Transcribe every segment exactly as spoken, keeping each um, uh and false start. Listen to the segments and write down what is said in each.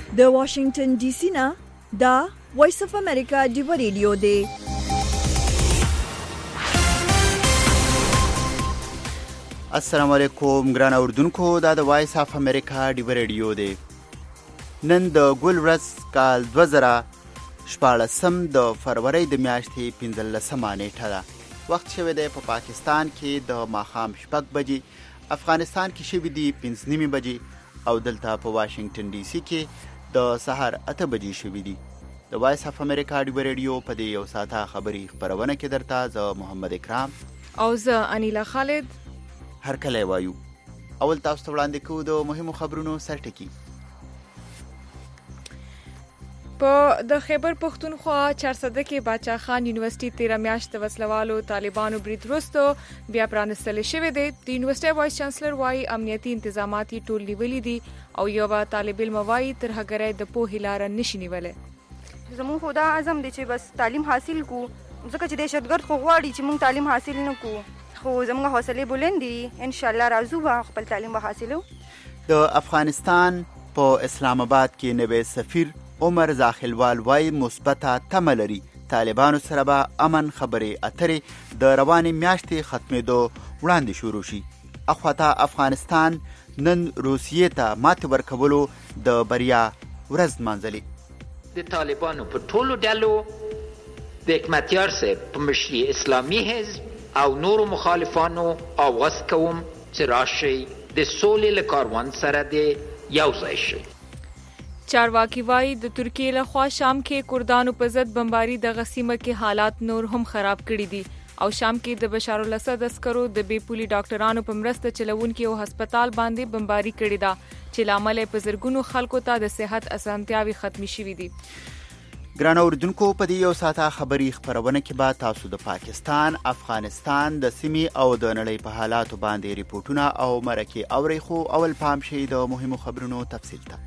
د واشنگټن ډي سي نه دا وایس اف امریکا ډیو ریډیو دی. السلام علیکم ګران اوردونکو، دا د وایس اف امریکا ډیو ریډیو دی. نن د ګل ورځ کال دوه زره شپاړسم د فروری د میاشتې پنځلسمه نیټه ده. وخت شوی دی په پا پاکستان کې د ماښام شپږ بجې، افغانستان کې شوي دي پنځه نیمې بجې او دلته په واشنگټن ډي سي کې د سهار اته بجې شوي دي. د وایس اف امریکا ډیو ریډیو په دې یو ساعته خبري خپرونه کې درته زه محمد اکرام او زه انیلا خالد هر کله وایو. اول تاسو ته وړاندې کوو د مهمو خبرونو سرټکي. په د خیبر پختونخوا چارسده کې باچا خان یونیورسيټي تیره میاشت د وسلوالو طالبانو برید وروسته بیا پرانستل شوې ده. د یونیورسيټي وایس چانسلر وايي امنیتي انتظامات ټول نیولې دي او یو طالب علم وايي ترهګرۍ د پوهې لار نشي نیولې. زموږ خدا اعظم دي چې بس تعلیم حاصل کو، ځکه چې دهشتګرد خو غواړي چې موږ تعلیم حاصل نه کو، خو زموږ حوصله بلند دي، ان شاء الله راځو به خپل تعلیم به حاصلو. د افغانستان په اسلام آباد کې نوی سفیر عمر زاخلوال وايي مثبته تمه لري طالبانو سره به امن خبرې اترې د روانې میاشتې ختمېدو وړاندې شروع شي. اخواته افغانستان نن روسیې ته ماتې ورکولو د بریا ورځ نمانځلې. د طالبانو په ټولو ډلو د حکمتیار صاحب په مشري اسلامي حزب او نورو مخالفانو آواز کوم چې راشئ د سولې له کاروان سره د یو ځای شئ. چارواکي وايي د ترکیې له خوا شام کې کردانو په ضد بمباري د غسیمه کې حالات نور هم خراب کړي دي او شام کې د بشار الاسد عسکرو د بې پولي ډاکټرانو په مرسته چلونکي او هسپتال باندې بمباري کړې ده چې لامل په زرګونو خلکو ته د صحت اسانتیاوي ختمي شوې دي. ګران اوردونکو، په دې یو ساعته خبري خپرونه کې به تاسو د پاکستان، افغانستان د سیمې او د نړۍ په حالاتو باندې ریپورتونه او مرکې اورئ، خو اول پام شي د مهمو خبرونو تفصیل ته.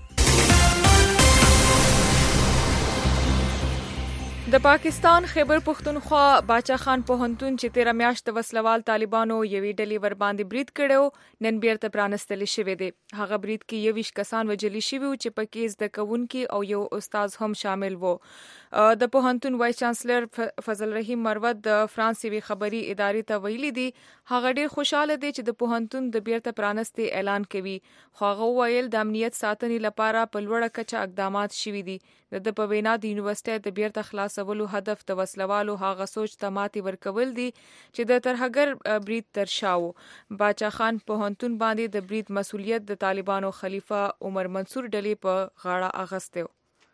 د پاکستان خیبر پختونخوا باچا خان پوهنتون چې تیره میاشت د وسلوال طالبانو یوې ډلې ور باندې برید کړو نن بیرته پرانستل شوی دی. هغه برید کې یویش کسان وجلی شوي چې پکې زده کوونکي او یو استاد هم شامل وو. د پوهنتون وایس چانسلر فضل رحیم مروت د فرانس یوې خبري ادارې ته ویلي دي هغه ډیر خوشاله دی چې د پوهنتون د بیرته پرانستې اعلان کوي، خو هغه ویل د امنیت ساتنې لپاره په لوړه کچه اقدامات شوي دي. د په وینا د یونیورسيټي د بیرته خلاصولو هدف د وسلوالو هغه سوچ ته ماتې ورکول دي چې د ترهګر برید تر شاو. باچا خان پوهنتون باندې د برید مسؤلیت د طالبانو خلیفہ عمر منصور ډلې په غاړه اخیسته.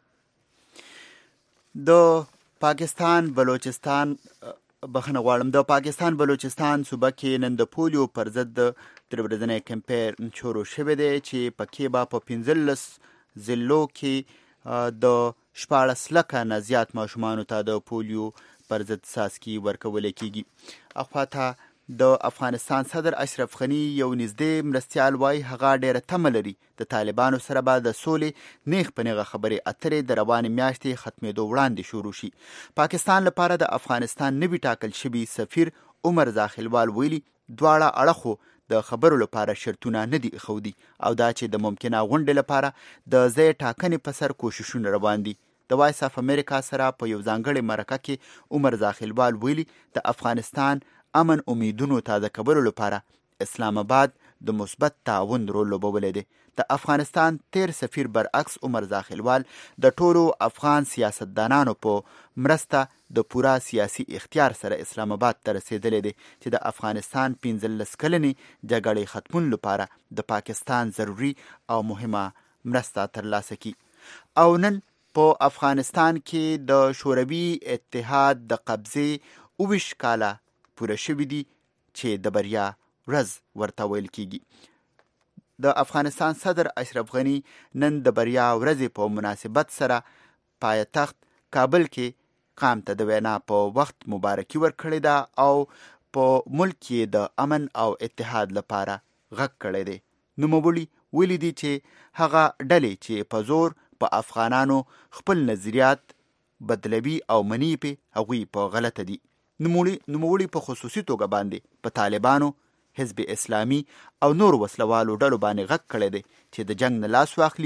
د پاکستان بلوچستان بخنه غواړم د پاکستان بلوچستان صوبه کې نن د پولیو پر ضد تر ورځنی کمپاین شروع شوی دی چې پکې به په پنځلس ضلعو کې د شپاړس لکه نه زیات ماشومانو ته د پولیو پر ضد څاڅکي ورکول کېږي. اخواته د افغانستان صدر اشرف غني یو نږدې مرستیال وايي هغه ډېره تمه لري د طالبانو سره به د سولې نیغ په نیغه خبرې اترې د روانې میاشتې ختمېدو وړاندې شروع شي. پاکستان لپاره د افغانستان نوي ټاکل شوي سفیر عمر زاخلوال ویلي دواړه اړخو د خبرو لپاره شرطونه نه دي ایښودي او دا چې د ممکنه غونډې لپاره د ځای ټاکنې په سر کوششونه روان دي. د وایس اف امریکا سره په یو ځانګړې مرکه کې عمر زاخلوال ویلي د افغانستان امن امیدونو تازه کولو لپاره اسلام آباد د مثبت تعاون رول لوبولی دی. د افغانستان تیر سفیر برعکس عمر زاخلوال د ټولو افغان سیاستدانانو په مرسته د پورا سیاسي اختیار سره اسلام آباد ته رسیدلی دی چې د افغانستان پنځلس کلنې جګړې ختمون لپاره د پاکستان ضروري او مهمه مرسته ترلاسه کړي. او نن په افغانستان کې د شوروي اتحاد د قبضې اوویشت کاله پوره شوي دي چې د بریا ورځ ورته ویل کېږي. د افغانستان صدر اشرف غني نن د بریا ورځې په مناسبت سره پایتخت کابل کې قام ته د وینا په وخت مبارکي ورکړې ده او په ملک کې د امن او اتحاد لپاره غږ کړی دی. نوموړي ویلي دي چې هغه ډلې چې په زور په افغانانو خپل نظریات بدلوي او مني پې هغوی په غلطه دي. نوموړي په خصوصي توګه باندې په طالبانو، حزب اسلامي او نور وسلوالو ډلو باندې غږ کړی دی چې د جنگ نه لاس واخلي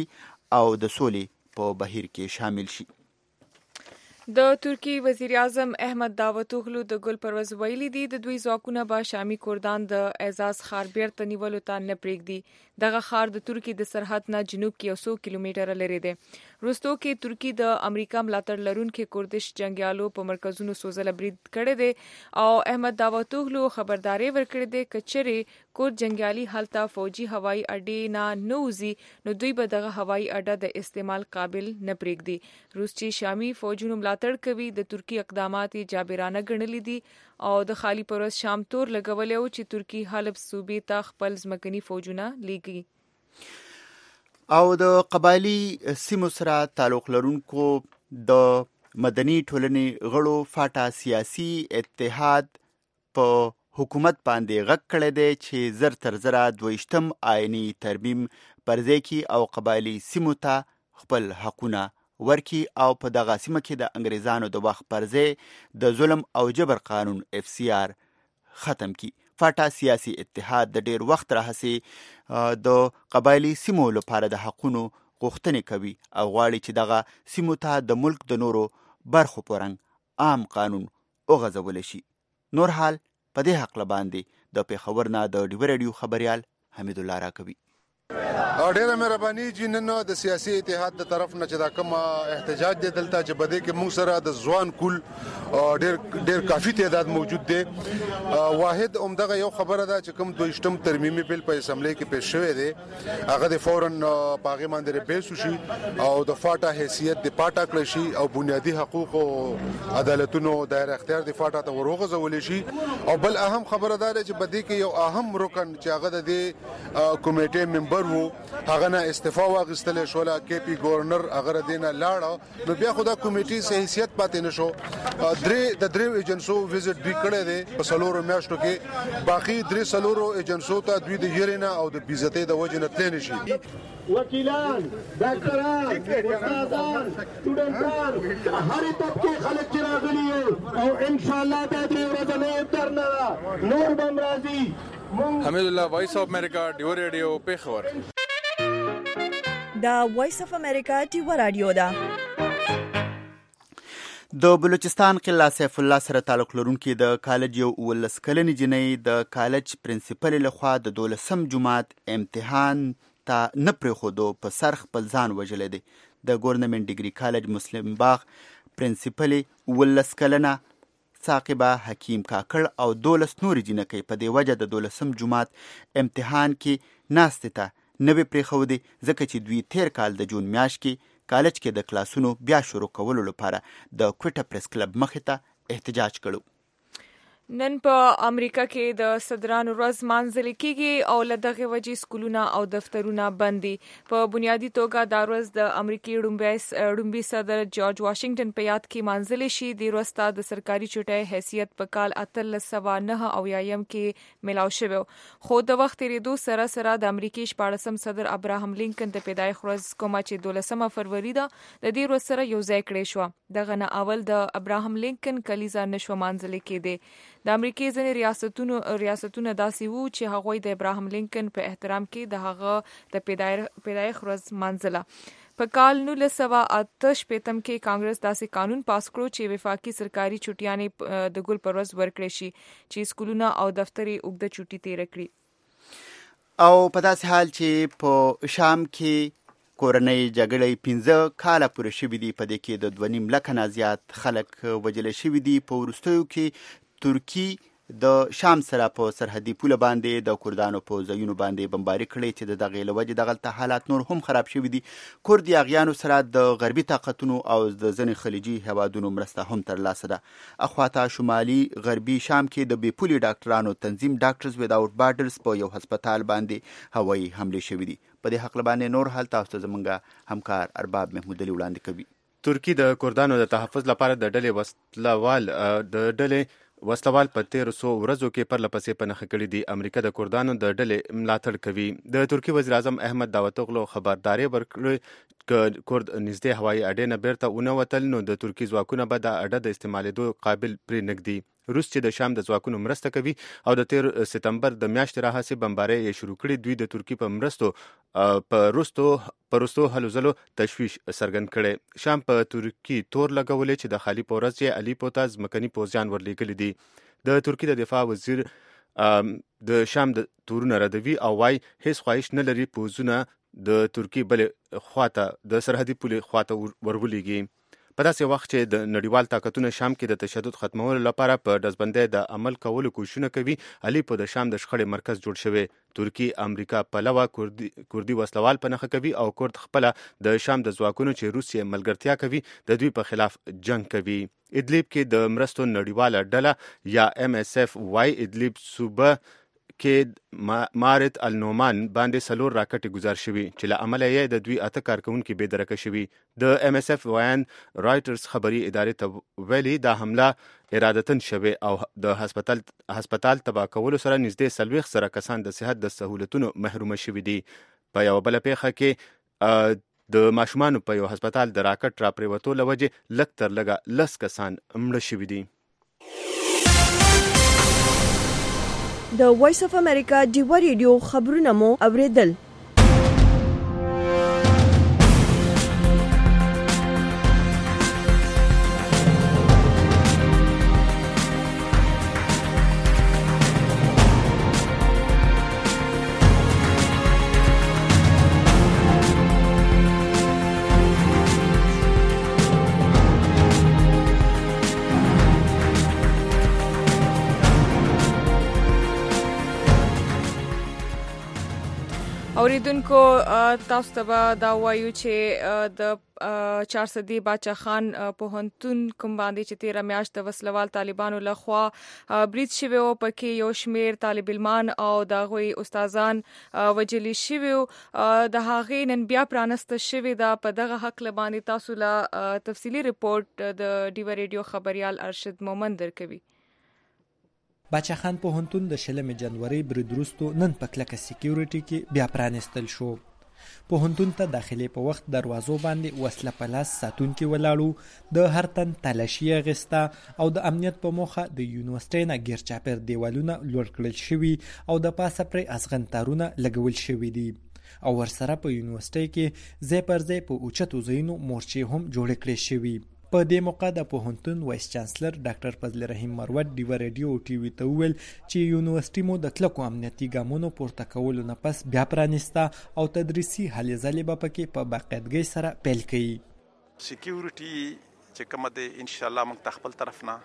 او د سولې په بهیر کې شامل شي. د ترکی وزیر اعظم احمد داوطوغلو د ګل پروز ویلي دي د دوی ځواکونه به شامي کردان د اعزاز ښار بیرته نیولو ته نه پرېږدي. دغه ښار د ترکی د سرحد نه جنوب کې یو څو کیلومتره لري دی. وروستو کې ترکی د امریکا ملاتړ لرونکي کردش جنګیالو په مرکزونو سوزله برید کړی دی او احمد داوطوغلو خبرداري ورکړې ده چې چېرې کورد جنګیالي هلته فوجي هوایي اډې نه نوځي نو دوی به دغه هوایي اډه د استعمال قابل نه پرېږدي. روس چې شامي فوجونو ملاتړ کوي د ترکی اقدامات جابرانه ګڼلي دي او د خالی پروز شام تور لګولې او چې ترکی حلب صوبې ته خپل ځمکني فوجونه لیږي. او د قبایلی سیمو سره تعلق لرونکو د مدني ټولنې غړو فاټا سیاسي اتحاد په حکومت باندې غږ کړی دی چې زر تر زره دویشتم آئینی ترمیم پرځای کړي او قبایلی سیمو ته خپل حقونه ورکی او په دغه سیمه کې د انګریزانو د وخت پرځای د ظلم او جبر قانون اف سی آر ختم کی. فاټا سیاسي اتحاد د ډیر وخت راهسې د قبایلی سیمو لپاره د حقونو غوښتنې کوي او غواړي چې دغه سیمو ته د ملک د نورو برخو پرنګ عام قانون وغځول شي. نور حال په دې حق باندې د پیښور نه د ډیو رادیو خبريال حمید الله راکوي. ډیره مهرباني چې نن د سیاسي اتحاد د طرف نه چې دا کوم احتجاج دی دلته چې بده کې موږ سره د ځوان کول ډیر ډیر کافي تعداد موجود دی. واحد عمدغه یو خبره ده چې کوم دویشتم ترمیمي بل په اسمبلی کې پیښ شوی دی هغه د فورن پاغه باندې ریبیس شي او د فاټا حیثیت د پاټا کړی شي او بنیادی حقوق او عدالتونو دایره اختیار د فاټا ته وروغځول شي. او بل اهم خبره ده چې بده کې یو اهم رکن چې هغه د کمیټې ممبر وو هغه نه استعفا واغستل شو لا کې پی گورنر هغه دینه لاړ نو بیا خدا کمیټې سه حیثیت پاتې نشو. درې د درې ایجنسو وزټ دوی کړی دی په سلورو میاشتو کې باقي درې سلورو ایجنسو ته دوی د یرینا او د بیزتۍ د وجه نه تللی شي. وکیلان ډاکټران استادان سټوډنټان هر طبقه خلک چې راغلي او ان شاء الله د دې ورځې درنه نور بم راځي. حمید الله وایس اف امریکا ډیو رادیو پیښور. دا وایس اف امریکا ډیو رادیو ده. د بلوچستان قلا سیف الله سره تعلق لرونکي د کالج یو ولس کلنې جنۍ د کالج پرنسپل لخوا د دولسم جماعت امتحان ته نه پرېښودو په سر خپل ځان وژلی دی. د ګورنمنت ډیګري کالج مسلم باغ پرنسپل ولس کلنه ثاقبه حکیم کاکړ او دولس نورې جنکۍ په دې وجه د دولسم جماعت امتحان کې ناستې ته نه وې پرېښودې ځکه چې دوی تیر کال د جون میاشت کې کالج کې د کلاسونو بیا شروع کولو لپاره د کوټه پریس کلب مخې ته احتجاج کړو. نن په امریکا کې د صدرانو ورځ مانځل کېږي او له دغه وجې سکولونه او دفترونه بند دي. په بنیادي توګه دا ورځ د امریکای ړومبي صدر جورج واشنگټن په یاد کې مانځل شي. د ورځ ته د سرکاري چوټۍ حیثیت په کال اتلس سوه نهه اویایم کې میلاو شوی خو د وخت تېرېدو سره سره د امریکای شپاړسم صدر ابراهم لینکن د پیدایښت ورځ کومه چې دولسمه فروری ده د دې ورځ سره یو ځای کړی شوه. دغه نه اول د ابراهم لینکن کلیزه نشوه مانځل کېدی. د امریکای ځینې ریاستونو ریاستونه داسې وو چې هغوی د ابراهم لینکن په احترام کې د هغه د پیدایښت ورځ مانځله. په کال نولس سوه اته شپېتم کې کانګرس داسې قانون پاس کړو چې وفاقي سرکاري چوټیانې د ګل پر ورځ ورکړی شي چې سکولونه او دفترې اوږده چوټي تېره کړي. او په داسې حال چې په شام کې کورنۍ جګړې پنځه کاله پوره شوي دي په دې کې د دوه نیم لکه نه زیات خلک وژل شوي دي. په وروستیو کې ترکی د شام سره په سرحدي پوله باندې د کردانو په ځایونو باندې بمباري کړې چې د دغې له وجې دغلته حالات نور هم خراب شوي دي. کورد یاغیانو سره د غربي طاقتونو او د ځینې خلیجي هیوادونو مرسته هم ترلاسه ده. اخواته شمالي غربي شام کې د بې پولې ډاکټرانو تنظیم ډاکټرز وداوټ بارډرز په یو هسپتال باندې هوایي حملې شوي دي. په دې حق باندې نور حال تاسو ته زموږ همکار ارباب محمود علي وړاندې کوي. ترکی د کردانو د تحفظ لپاره د ډلې وسلوال د ډلې وسلوال په تیرو څو ورځو کې پرله پسې په نښه کړي دي. امریکا د کردانو د ډلې ملاتړ کوي. د ترکی وزیر اعظم احمد داوطوغلو خبرداری ورکړې چې کورد نږدې هوایي اډې نه بیرته ونه وتل نو د ترکی ځواکونه به د اډه د استعمالېدو قابل پرې نږدي. روس چې د شام د ځواکونو مرسته کوي او د تیر سپتمبر د میاشتې راهیسې بمبارۍ یې شروع کړې، دوی د ترکیې په مرستو په روستو پرستو هلو ځلو تشویش څرګند کړي. شام په ترکیې تور لګولې چې د خالی پورز یې الیپو ته ځمکني پوځیان ورلېږلي دي. د ترکیې د دفاع وزیر د شام د تورونه ردوي او وايي هیڅ خواهش نه لري پوځونه د ترکیې بلې خواته د سرحدي پولې خواته ورولېږي. په داسې وخت چې د نړیوال طاقتونه شام کې د تشدد ختمولو لپاره په ډزبندۍ د عمل کولو کوششونه کوي، الیپو د شام د شخړې مرکز جوړ شوی. ترکیې امریکا پلوه کوردي کوردي وسلوال په نښه کوي او کورد خپله د شام د ځواکونو چې روس یې ملګرتیا کوي د دوی په خلاف جنگ کوي. ادلیب کې د مرستو نړیواله ډله یا ام اس اف واي ادلیب صوبه کې مارت النومان باندې سلور راکټې گزار شوي چې له امله یې د دوی اته کارکونکي بې درکه شوي. د ام اس اف ویان رایټرز خبري ادارې ته ویلي دا حمله ارادتن شوې او د هسپتال هسپتال تباه کولو سره نږدې څلوېښت زره کسان د صحت د سهولتونو محرومه شوي دي. په یوه بله پیښه کې د ماشومانو په یو هسپتال د راکټ راپرېوتو له وجې لږ تر لږه لس کسان مړه شوي دي. د وایس اف امریکا ډیوه ریډیو خبرونه مو اوریدل. اوریدونکو تاسو ته دا وایو چې د چارسدي باچا خان پوهنتون کوم باندې چې تیره میاشت د وسلوال طالبانو لخوا برید شوی او پکې یو شمیر طالب علمان او د هغوی استادان وجلی شوي د هغې نن بیا پرانسته شوې ده. په دغه حق باندې تاسو له تفصیلي رپورټ د ډیوه ریډیو خبريال ارشد مومند درکوي. باچا خان پوهنتون د شلمې جنوري برید وروسته نن په کلکه سکیورټي کې بیا پرانستل شو. پوهنتون ته داخلي په وخت دروازو باندې وسله په لاس ساتونکي ولاړو، د هر تن تلاشي اخیسته او د امنیت په موخه د یونیورسټۍ نه ګیر چاپیر دیوالونه لوړ کړل شوي او د پاسه پرې ازغن تارونه لګول شوي دي او ورسره په یونیورسټۍ کې ځای پر ځای په اوچتو ځایونو مورچې هم جوړې کړې شوي. په دې موقع د پوهنتون وایس چانسلر ډاکټر فضل رحیم مروت ډیوه ریډیو او ټي وي ته وویل چې یونیورسټي مو د کلکو امنیتي ګامونو پورته کولو نه پس بیا پرانسته او تدریسي هلې ځلې به پکې په باقاعدګۍ سره پیل کړي. سکیورټي چې کومه ده ان شاء الله موږ خپل طرف نه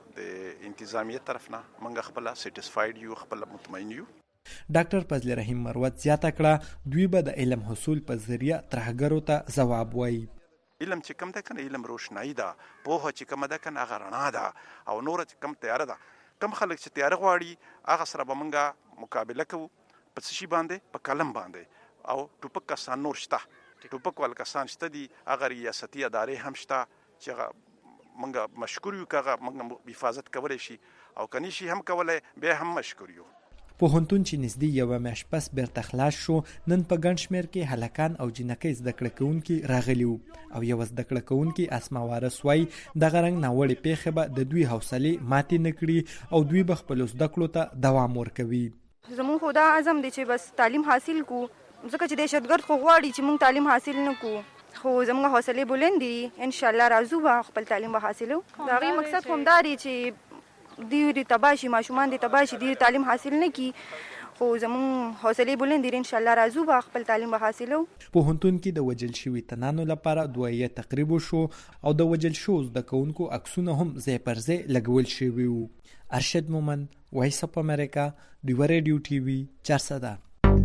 د انتظامیه طرف نه موږ خپل سټیسفاید یو، خپل مطمئن یو. ډاکټر فضل رحیم مروت زیاته کړه دوی به د علم حصول په ذریعہ ترهګرو ته ځواب وایي. علم چې کوم ده کنه علم روشنايي ده، پوهه چې کوم ده کنه هغه رڼا ده او نور چې کوم تیاره ده. کم خلک چې تیاره غواړي هغه سره به موږ مقابله کوو په څه شي باندې، په قلم باندې. او ټوپک کسان نور شته، ټوپک ول کسان شته دي، هغه ریاستي ادارې هم شته چې هغه موږ مشکور یو، کغه موږ حفاظت کولای شي او کني شي هم کولای به هم مشکور یو. پوهنتون چې نږدې یوه میاشت پس بیرته خلاص شو، نن په ګڼ شمېر کې هلکان او جینکۍ زده کړه کوونکي راغلي وو او یوه زده کړه کوونکي اسما وارث وایي دغه رنګ ناوړې پیښې به د دوی حوصلې ماتې نه کړي او دوی به خپلو زده کړو ته دوام ورکوي. زموږ خو دا عزم دی چې بس تعلیم حاصل کو، ځکه چې دهشتګرد خو غواړي چې موږ تعلیم حاصل نه کو، خو زموږ حوصلې بلند دي. ان شاء الله راځو به خپل تعلیم به حاصلو. د هغې مقصد خو همدا دی چې دوی دې تباه شي، ماشومان دې تباه شي، دوی تعلیم حاصل نه کړي، خو زموږ حوصلې بلند دي. ان شاء الله راځو به خپل تعلیم به حاصلو. پوهنتون کې د وجل شوي تنانو لپاره دویه تقریب شو او د وجل شو زده کوونکو عکسونه هم ځای پر ځای لګول شوي وو. ارشد مومند، وایس اف امریکا، ډیوه ریډیو ټي وي، چارسده.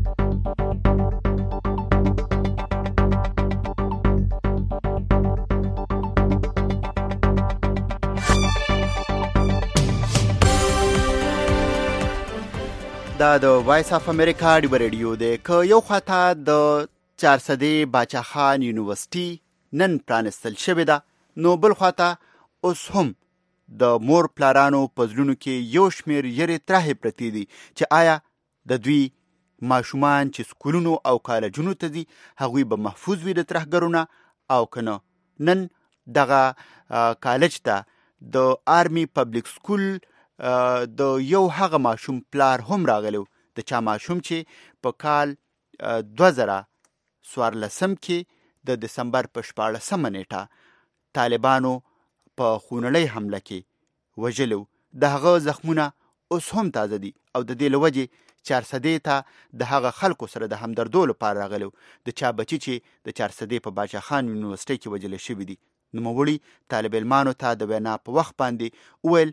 دا د وایس اف امریکا ډیوه ریډیو دی. که یو خواته د چارسدي باچا خان یونیورسټي نن پرانستل شوې ده، نو بل خواته اوس هم د مور پلارانو په زړونو کې یو شمېر یرې ترهې پرتې دي چې آیا د دوی ماشومان چې سکولونو او کالجونو ته ځي هغوی به محفوظ وي د ترهګرو نه او که نه. نن دغه کالج ته د آرمي پبلیک سکول د یو هغه ماشوم پلار هم راغلی د چا ماشوم چې په کال دوه زره څوارلسم کې د دسمبر په شپاړسمه نیټه طالبانو په خونړۍ حمله کې وژلو. د هغه زخمونه اوس هم تازه دي او د دې له وجې چارسدې ته د هغه خلکو سره د همدردو لپاره راغلی د چا بچي چې د چارسدې په باچا خان یونیورسټۍ کې وژل شوي دي. نوموړي طالب علمانو ته د وینا په وخت باندې وویل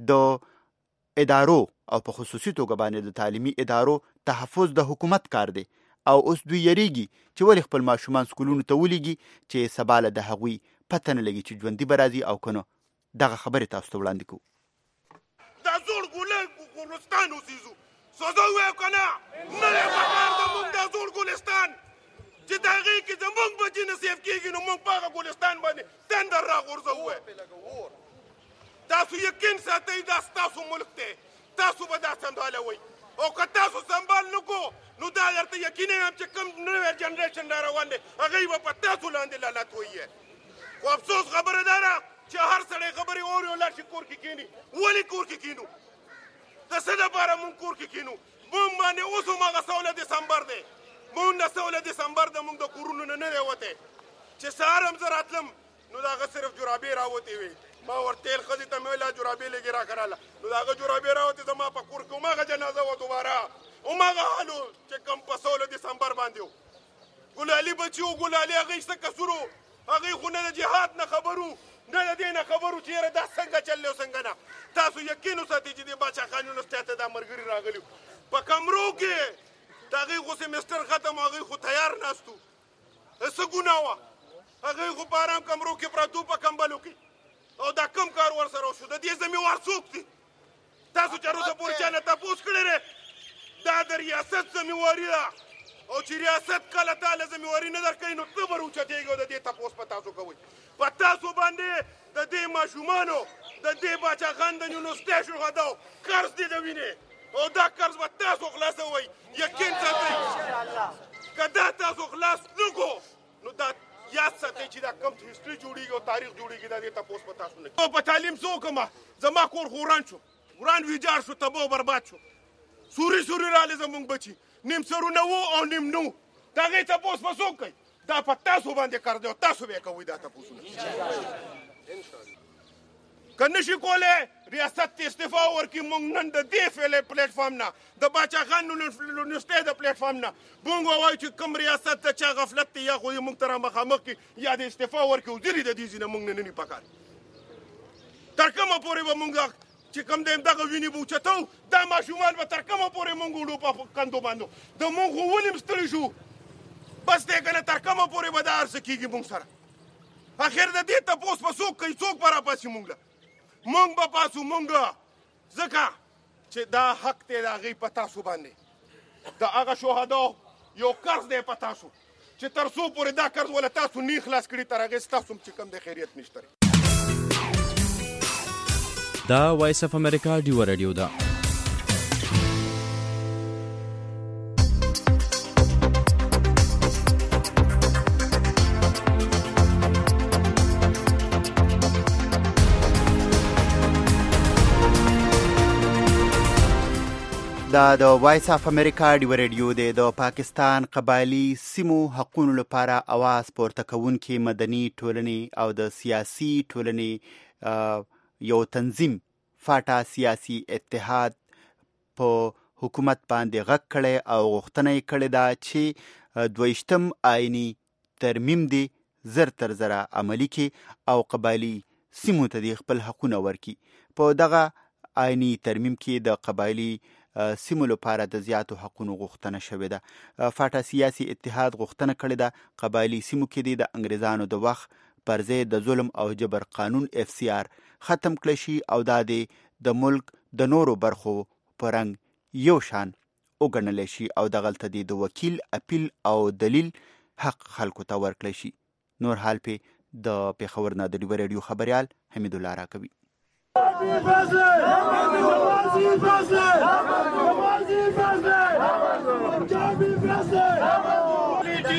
د ادارو او په خصوصي توګه باندې د تعلیمي ادارو تحفظ د حکومت کار دی او اوس دوی یریږي چې ولې خپل ماشومان سکولونو ته ولیږي چې سبا له د هغوی پته نه لګي چې ژوندي به راځي او که نه. دغه خبرې تاسو ته وړاندې کوو. دا زوړ ګلستان اوسېږو سوزه ووایو که نه نه دی پکار زموږ دا زوړ ګلستان چې د هغې کې زموږ بچي نصیب کېږي نو موږ په هغه ګلستان باندې تندر راغورځوو. تاسو یقین ساتئ دا ستاسو ملک دی تاسو به دا سنبالوئ او که تاسو سنبال نه کو نو دا درته یقیني یم چې کوم نوی جنریشن را روان دی هغوی به په تاسو لاندې لعنت ویي. خو افسوس خبره دا ده چې هر سړی خبرې اوري او لاړ شي کور کې کښېني. ولې کور کې کښېنو؟ د څه دپاره مونږ کور کې کښېنو؟ مونږ باندې اوس هم هغه سوله دسمبر دی. مونږ نه سوله دسمبر د مونږ د کورونو نه نه دی وتی چې سهار هم زه راتلم نو د هغه صرف جرابې راوتې وې. ما ورتېل ښځې ته مې ویل جرابې لږې راکراله نو د هغه جرابې راوتې زما په کور کې هماغه جنازه وه دوباره هماغه حال و چې کوم په سوله دسمبر باندې و. ګلالي بچي و ګلالي هغوی څه قصور و هغوی خو نه د جهاد نه خبر و نه د دې نه خبر و چې یاره دا څنګه چل دی او څنګه نه. تاسو یقین وساتئ چې د باچا خان یونیورسټۍ ته دا ملګري راغلي په کمرو کې د هغوی خو سیمسټر ختم هغوی خو تیار ناست وو. څه ګناه وه؟ هغوی خو په ارام کمرو کې پراته په کمبلو کې او دا کم کار ورسره وشو. د دې ذمېوار څوک دی؟ تاسو چې روسه پورې چا نه تپوس کړی دی دا د ریاست ذمېواري ده او چې ریاست کله تا له ذمېواري نه درکوي نو ته به راوچتېږي او د دې تپوس په تاسو کوئ. په تاسو باندې د دې ماشومانو د دې باچا خان د یونیورسټۍ شهداو قرض دی د وینې او دا قرض به تاسو خلاصوئ. یقین ساتئ که دا تاسو خلاص نه کړو نو دا یاد ساتئ چې دا کم هسټري جوړېږي او تاریخ جوړېږي دا دې تپوس په تاسو نه کوي. په تعلیم څه وکړمه؟ زما کور خو وران شو وران ویجاړ شو تباه او برباد شو. سوري سوري راغلې زموږ بچي نیم سرونه وو او نیم نو د هغې تپوس به څوک کوي؟ دا په تاسو باندې کار دی او تاسو به یې کوئ دا تپوسونه. که نشي کولی ریاست ته استعفا ورکړي موږ نن د دې فعلي پلیټفارم نه د باچا خان یونیورسټۍ د پلیټفارم نه موږ ووایو چې کوم ریاست ته چا غفلت دی یا خو یې موږ ته را مخامخ کړي یا د استعفا ورکړي وزیر یې د دې ځای نه موږ نه نني پکار. تر کومه پورې به موږ چې کوم د همدغه وینې به اوچتو دا ماشومان به تر کومه پورې موږ وړو په کندو باندې د موږ خو ولې هم ستړي شو بس دی که نه تر کومه پورې به دا هر څه کېږي موږ سره. اخر د دې تپوس به څوک کوي څوک به راپاسي موږ له موږ به پاسو موږ ځکه چې دا حق دی د هغې په تاسو باندې د هغه شهداو یو قرض دی په تاسو چې تر څو پورې دا قرض وله تاسو نه خلاص کړي تر هغې ستاسو هم چې کوم دی خیریت نشته. دا وایس اف امریکا ډیو رادیو ده. دا د وایس اف امریکا ډیو رادیو دی. د پاکستان قبایلي سیمو حقونو لپاره اواز پورته کوونکي مدني ټولنې او د سیاسي ټولنې یو تنظیم فاټا سیاسي اتحاد په حکومت باندې غږ کړی او غوښتنه یې کړې ده چې دویشتم آئیني ترمیم دی زر تر زره عملي کړي او قبایلي سیمو ته دې خپل حقونه ورکړي. په دغه آئیني ترمیم کې د قبایلي سیمو لپاره د زیاتو حقونو غوښتنه شوې ده. فاټا سیاسي اتحاد غوښتنه کړې ده قبایلي سیمو کې دې د انګریزانو د وخت پر ځای د ظلم او جبر قانون اف سی آر ختم کړی شي او دا د ملک د نورو برخو په رنګ یو شان وګڼلی شي او دغلته د وکیل اپیل او دلیل حق خلکو ته ورکړی شي. نور حال پې د پېښور نه د ډیو رادیو خبریال حمید الله راکوي.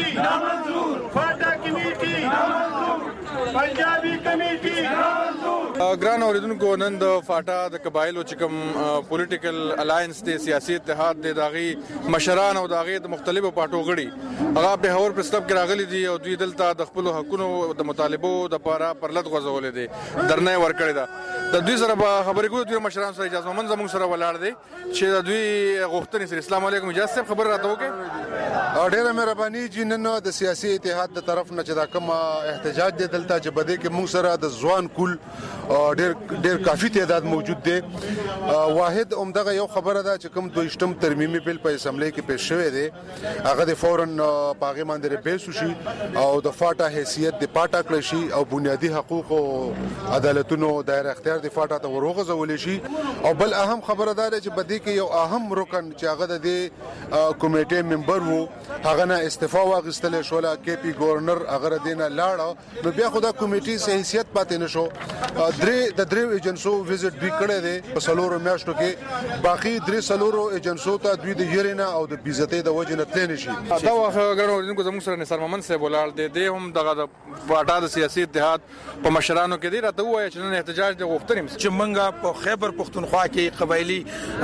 پنجابی کمیٹی ګران اوریدونکو نن د فاټا د قبایلو چې کوم پولیټیکل الاینس دی سیاسي اتحاد دی داغي مشران او داغي د مختلفو پارټو غړي هغه په هور پر سلب کې راغلي دي او دوی دلته د خپل حقوقو د مطالبو د لپاره پرلط غوځولې دي درنه ورکړی دا د دوی سره خبرې کوو دوی مشران سره اجازه من زموږ سره ولاړ دي چې دوی غوښتنې سره السلام علیکم اجازه صاحب خبر راته وکړي او ډیره مهرباني چې نن د سیاسي اتحاد د طرف نه چې دا کوم احتجاج دی دلته چې بده کې موږ سره د ځوان کول ډیر ډیر کافي تعداد موجود دی واحد عمدغه یو خبره ده چې کوم دویشتم ترمیمي بل په اسمبلی کې پیښ شوی دی هغه د فورن پاغي باندې بیس شي او د فاټا حیثیت د پاټا کړی شي او بنیادی حقوق او عدالتونو دایره اختیار د فاټا ته ورغځول شي او بل اهم خبره ده چې بده کې یو اهم رکن چې هغه د کمیټې ممبر وو هغه نه استعفا واغستل شو لا کې پی گورنر هغه دینه لاړ نو بیا خو دا کمیټې سه حیثیت پاتې نشو درې د درې ایجنسو وزټ دوی کړی دی په سلورو میاشتو کې باقي درې سلورو ایجنسو ته دوی د یرینا او د بیزتۍ د وجه نه تللی نشي دا واخه ګرانو اوریدونکو زموږ سره نثار محمد صاحب ولاړ دی دی هم دغه د فاټا د سیاسي اتحاد په مشرانو کې دی راته وایي چې نن احتجاج د غوښتنې چې موږ په خیبر پختونخوا کې قبایلی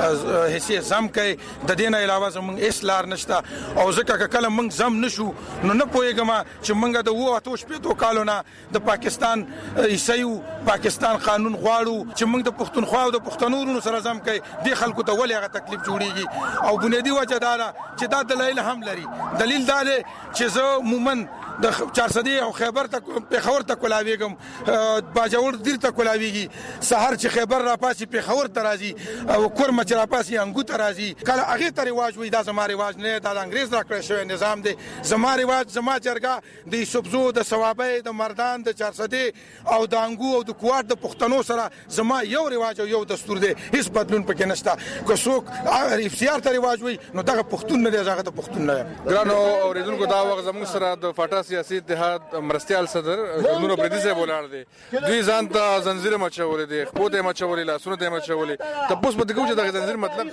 حصے زم کوي د دې نه علاوه زموږ اسلار نشته او ځکه کله موږ زم نشو نو نه پوهېږم چې موږ د وو اتو شپېتو کالو نه د پاکستان عیسیو پاکستان قانون غواړو چې موږ د پښتونخوا او د پښتنو سره زم کوي د خلکو ته ولې هغه تکلیف جوړیږي او بنیادی وجه دا ده چې دا دلایل هم لري دلیل دا دی چې زه مومن د چارسدی او خیبر ته پیښور ته کولاویږم باجوړ دیر ته کولاویږي سحر چې خیبر را پاسي پیښور ته راځي او کور مچ را پاسي انګو ته راځي کله هغه ته رواج وي دا زما رواج نه دا انګريز را کړی شوی نظام دی زما رواج زما جرګه د سبزو د ثوابې د مردان د چارسدی او د انګو او د کوارت د پښتنو سره زما یو رواج او یو دستور دی هیڅ بدلون پکې نشته که څوک اف سی آر ته رواج وي نو دغه پښتون نه دی هغه د پښتون نه ګرانو اوریدونکو دا وخت زموږ سره د فاټا سیاسي اتحاد مرستيال صدر نور پردي صاحب ولاړ دي دوی ځان ته زنجیر مچولې دي خپوته مچولې لاسونه ته مچولې ته پوس په دغه چې د زنجیر مطلب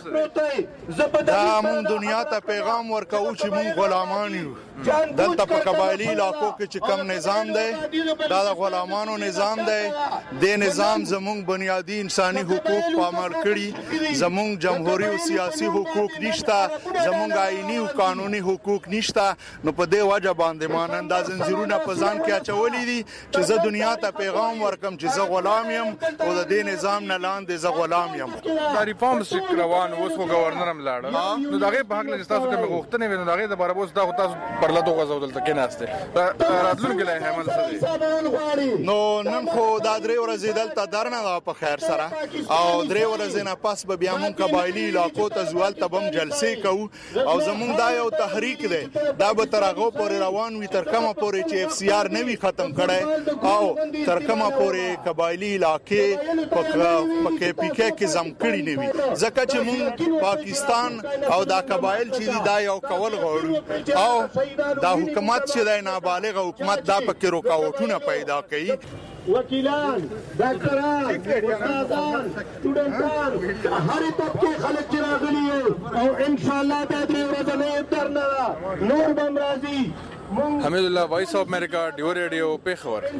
څه دا مونږ دنیا ته پیغام ورکو چې مونږ غلامان یو دلته په قبایلی علاقو کې چې کم نظام دی دا د غلامانو نظام دی د نظام زموږ بنیادی انساني حقوق پامال کړي زموږ جمهوریت او سیاسي حقوق نشته زموږ آئینی او قانوني حقوق نشته نو په دې وجه باندې مانند دا زنجیرونه په ځان کې اچولې دي چې زه دنیا ته پیغام ورکم چې زه غلام یم او د دې نظام نه لاندې زه غلام یم دا ریفارمز روان اوس خو گورنر هم لاړ نو دغه په حق له تاسو کوم غوښتنې ونه دغه د باربوس دا تاسو پرلطو غوځول ته کې نهسته راتلونکي له حمل سره نو نن خو دا درې ورځې دلته درنه دا په خیر سره او درې ورځې نه پس به بیا مونږ قبایلی علاقو ته ځوال ته بم جلسې کوو او زمونږ دا یو تحریک دی دا به تر هغه پورې روان وي تر کومه پورې چې اف سی آر نه وي ختم کړی او تر کومه پورې قبایلی علاقې په کې پی کې کې زم کړی نه وي ځکه چې مونږ پاکستان او دا قبایل چې دا یو کول غواړو او دا حکومت چې دا نابالغ حکومت دا پکې رکاوټونه پیدا کوي وکیلان ډاکټران استادان سټوډنټان هر طبقه خلک چې راغلي او ان شاء الله دا درې ورځې نه درنه نور بم راځي حمید الله وایس اف امریکا ډیو ریډیو پیښور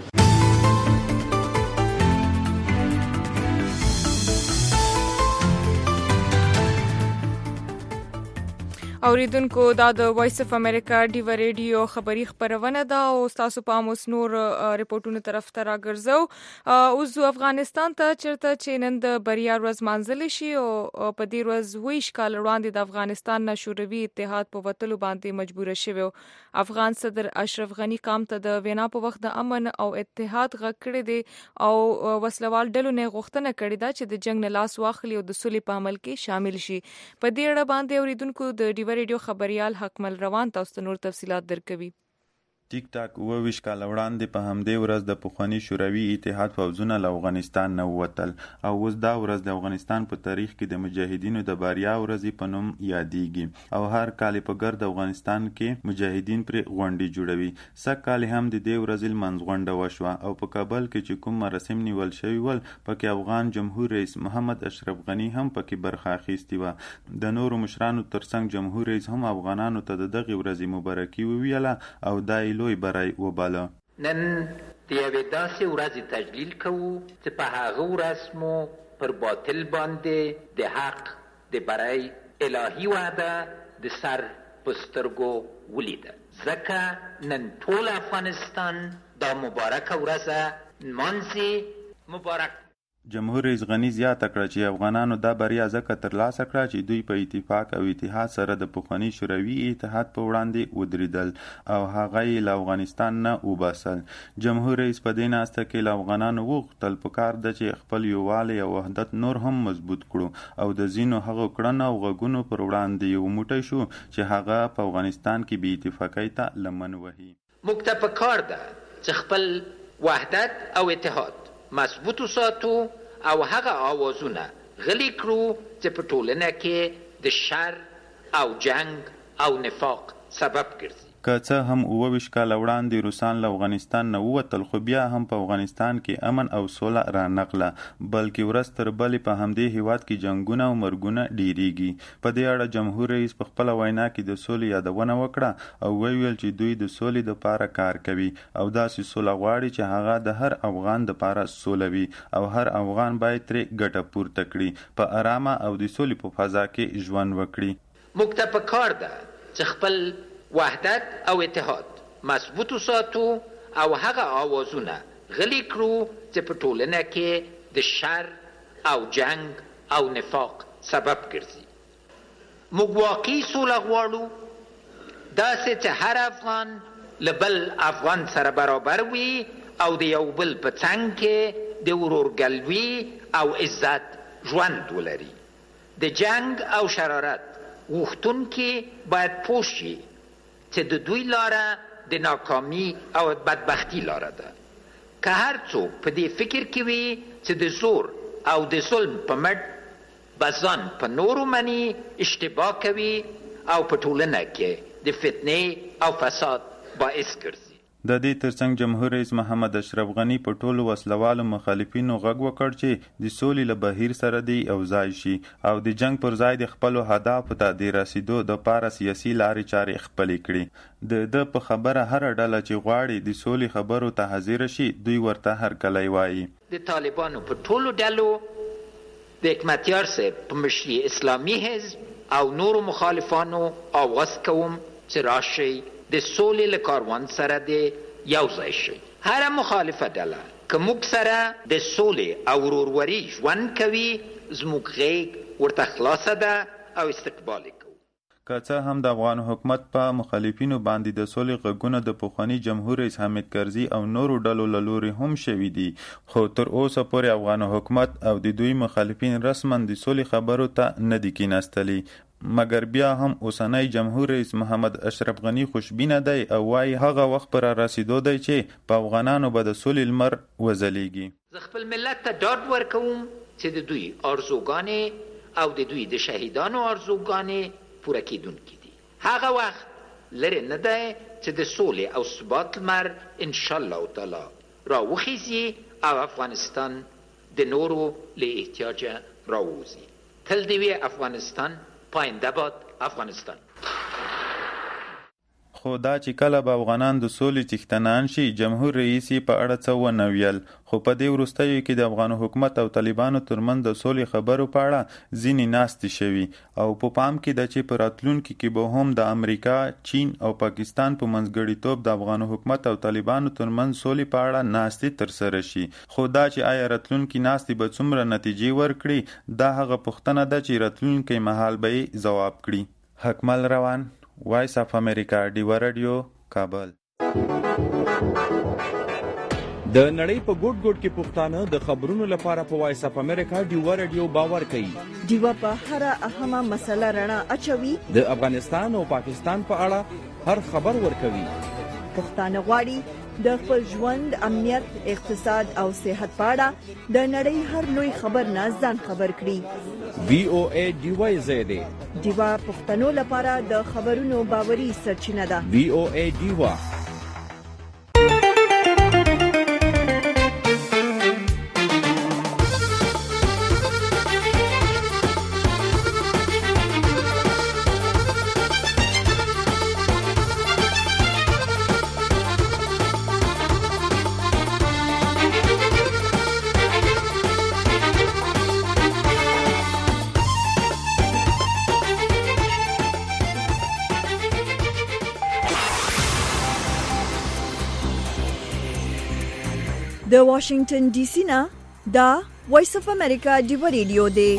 اوریدونکو دا د وایس اف امریکا ډیو ریډیو خبری خبرونه ده او تاسو په اوس نور ریپورتونو طرف ته راګرځو اوس افغانستان ته چرته چې نن د بریا ورځ مانځل شي او په دې ورځ ویش کال وړاندې د افغانستان نشوروي اتحاد په وټلو باندې مجبور شوی افغان صدر اشرف غنی قام ته د وینا په وخت د امن او اتحاد غږ کړی دی او وسلوال ډلو نه غوښتنه کړې ده چې د جنگ نه لاس واخلي او د صلح په عمل کې شامل شي په دې اړه باندې اوریدونکو د ریډیو خبريال حکمل روان تاسو نور تفصيلات درکوي ټیک ټاک اوویش کال وړاندې په همدې ورځ د پخوانی شوروي اتحاد فوجونه له افغانستان نه ووتل او اوس دا ورځ د افغانستان په تاریخ کې د مجاهدینو د بریا ورځ په نوم یادېږي او هر کال په ګرد افغانستان کې مجاهدین پر غونډې جوړوي سږ کال هم د دې ورځې لمانځ غونډه وشوه او په کابل کې چې کوم مراسم نیول شوي ول پکې افغان جمهور رئیس محمد اشرف غنی هم پکې برخه اخیستې وه د نورو مشرانو ترڅنګ جمهور رئیس هم افغانانو ته د دغې ورځې مبارکي وویله او دا لوی برای وباله نن د یوې داسې ورځې تجلیل کوو چې په هغه ورځ مو پر باطل باندې د حق د برای الهي وعده د سر په سترګو ولیده. ځکه نن ټول افغانستان دا مبارکه ورځ نمانځي. مبارک. جمهور رئیس غني زیاته کړه چې افغانانو دا بریا ځکه ترلاسه کړه چې دوی په اتفاق او اتحاد سره د پخواني شوروي اتحاد په وړاندې ودرېدل او هغه یې له افغانستان نه وباسل. جمهور رئیس په دې ناسته کې له افغانانو وغوښتل پکار ده چې خپل یووالی او وحدت نور هم مضبوط کړو او د ځینو هغو کړنو او غږونو پر وړاندې یو موټی شو چې هغه په افغانستان کې بې اتفاقۍ ته لمن وهي. موږ ته پکار ده چې خپل وحدت او اتحاد مضبوط وساتو او هغه آوازونه غلی کړو چې په ټولنه کې د شر او جنگ او نفاق سبب ګرځي. که څه هم اوه ویشت کاله وړاندې روسان له افغانستان نه ووتل خو بیا هم په افغانستان کې امن او سوله رانغله، بلکې ورځ تر بلې په همدې هیواد کې جنګونه او مرګونه ډیریږي. په دې اړه جمهور رئیس په خپله وینا کې د سولې یادونه وکړه او ویل چې دوی د سولې دپاره کار کوي او داسې سوله غواړي چې هغه د هر افغان دپاره سوله وي او هر افغان باید ترې ګټه پورته کړي، په ارامه او د سولې په فضا کې ژوند وکړي. موږ ته پکار ده چې خپل وحدت او اتحاد مضبوط وساتو او هغه آوازونه غلی کړو چې په ټولنه کې د شر او جنگ او نفاق سبب ګرځي. موږ واقعي سوله غواړو، داسې چې هر افغان له بل افغان سره برابر وي او د یو بل په څنګ کې د ورورګلوي او عزت ژوند ولري. د جنگ او شرارت غوښتونکي باید پوه شي چې د دوی لاره د ناکامي او بدبختی لاره ده. که هر څوک په دې فکر کې وي چې د زور او د ظلم په مټ به ځان په نورو مني، اشتباه کوي او په ټولنه کې د فتنې او فساد باعث ګرځي. د دې ترڅنګ جمهور رئیس محمد اشرف غني په ټولو وسلوالو مخالفینو غږ وکړ چې د سولې له بهیر سره دی یو ځای شي او د جنگ پر ځای د خپلو اهدافو ته د رسیدو دپاره سیاسي لارې چارې خپلې کړي. د ده په خبره هره ډله چې غواړي د سولې خبرو ته حاضره شي دوی ورته هرکلی وایي. د طالبانو په ټولو ډلو د حکمتیار صاحب په مشري اسلامي حزب او نورو مخالفانو آواز کوم چې راشئ د سولې له کاروان سره د یو ځای شي. هره مخالفه ډله که موږ سره د سولې او وروروري ژوند کوي زموږ غیږ ورته خلاصه ده او استقبال یې کوو. که څه هم د افغان حکومت په مخالفینو باندې د سولې غږونه د پخواني جمهور رئیس حامد کرزي او نورو ډلو له لورې هم شوي دي، خو تر اوسه پورې افغان حکومت او د دوی مخالفین رسما د سولې خبرو ته نه دي کیناستلي. مګر بیا هم اوسنی جمهور رئیس محمد اشرف غني خوشبینه دی او وايي هغه وخت پر رسیدو دی چې په افغانانو به د سولې لمر وځلیږي. زه خپل ملت ته ډاډ ورکوم چې د دوی ارزوګانې او د دوی د شهیدانو ارزوګانې پوره کیدونکي دي. هغه وخت لرې نه دی چې د سولې او ثبات لمر انشاءالله تعالی راوخیزي او افغانستان د نورو له احتیاجه راووځي. تل دې وي افغانستان، پاینده باد افغانستان. خو دا چې کله به افغانان د سولې څښتنان شي جمهور رئیس یې په اړه څه ونه ویل، خو په دې وروستیو کې د افغان حکومت او طالبانو ترمنځ د سولې خبرو په اړه ځینې ناستې شوي او په پام کې ده چې په راتلونکي کې به هم د امریکا، چین او پاکستان په منځګړیتوب د افغان حکومت او طالبانو ترمنځ سولې په اړه ناستې ترسره شي. خو دا چې آیا راتلونکي ناستې به څومره نتیجې ورکړي دا هغه پوښتنه ده چې راتلونکي مهال به یې ځواب کړي. حکمل روان، وایس اف امریکا، ډیوا رادیو، کابل. د نړۍ په ګوټ ګوټ کې پښتانه د خبرونو لپاره په وایس اف امریکا ډیوا رادیو باور کوي. ډیوا په هر اهمه مسله رڼا اچوي. د افغانستان او پاکستان په اړه هر خبر ورکوي. پښتانه غواړي د خپل ژوند، امنیت، اقتصاد او صحت په اړه د نړۍ هر لوی خبر نه ځان خبر کړي. وی او ای ډیوا زیاده ډیوا پښتنو لپاره د خبرونو باوري سرچینه ده. وی او ای ډیوا. د واشنگټن ډي سي نه دا وایس اف امریکا دی ریډیو دی.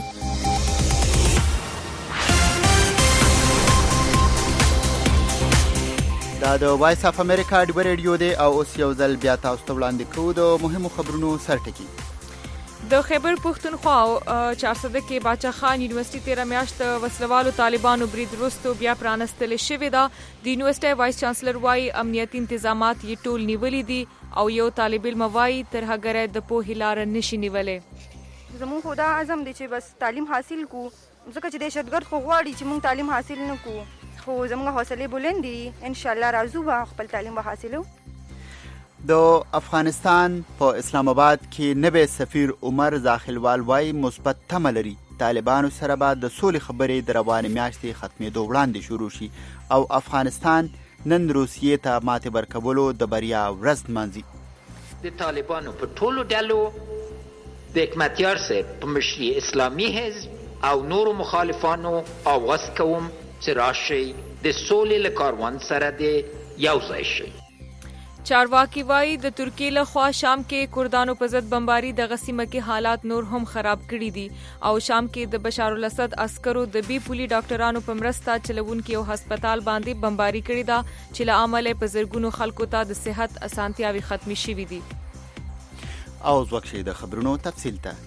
دا د وایس اف امریکا دی ریډیو دی او اوس یو ځل بیا تاسو ته وړاندې کوو د مهمو خبرونو سرټکی. د خیبر پښتونخوا چارسده کې باچا خان یونیورسيټي تیر میاشت وسلوالو طالبانو برید وروسته بیا پرانستل شوې ده. د یونیورسيټي وایس چانسلر وايي امنیتي تنظیمات یې ټول نیولې دي او یو طالب علم وايي تر هغه د پوهې لار نشي نیولې. زموږ خدا عزم دی چې بس تعلیم حاصل کو، ځکه چې دهشتګرد خو غواړي چې موږ تعلیم حاصل نه کو، خو زموږ حوصله بلند دي، ان شاء الله راځو به خپل تعلیم به حاصلو. د افغانستان په اسلام آباد کې نوی سفیر عمر زاخلوال وايي مثبت تمه لري طالبانو سره به د سولې خبرې د روانې میاشتې ختمېدو وړاندې شروع شي او افغانستان نن روسیې ته ماتې ورکولو د بریا ورځ نمانځي. د طالبانو په ټولو ډلو د حکمتیار صاحب په مشري اسلامي حزب او نورو مخالفانو آواز کوم چې راشي د سولې له کاروان سره د یو ځای شي. چارواکي وايي د ترکیې له خوا شام کې کردانو په ضد بمباري د غسیمه کې حالات نور هم خراب کړي دي او شام کې د بشار الاسد عسکرو د بي پولي ډاکټرانو په مرسته چلوونکي او هسپتال باندې بمباري کړي ده چې له عمله په زرګونو خلکو ته د صحت اسانتیاوي ختمي شوې دي. او ځوکشي د خبرونو تفصیل ته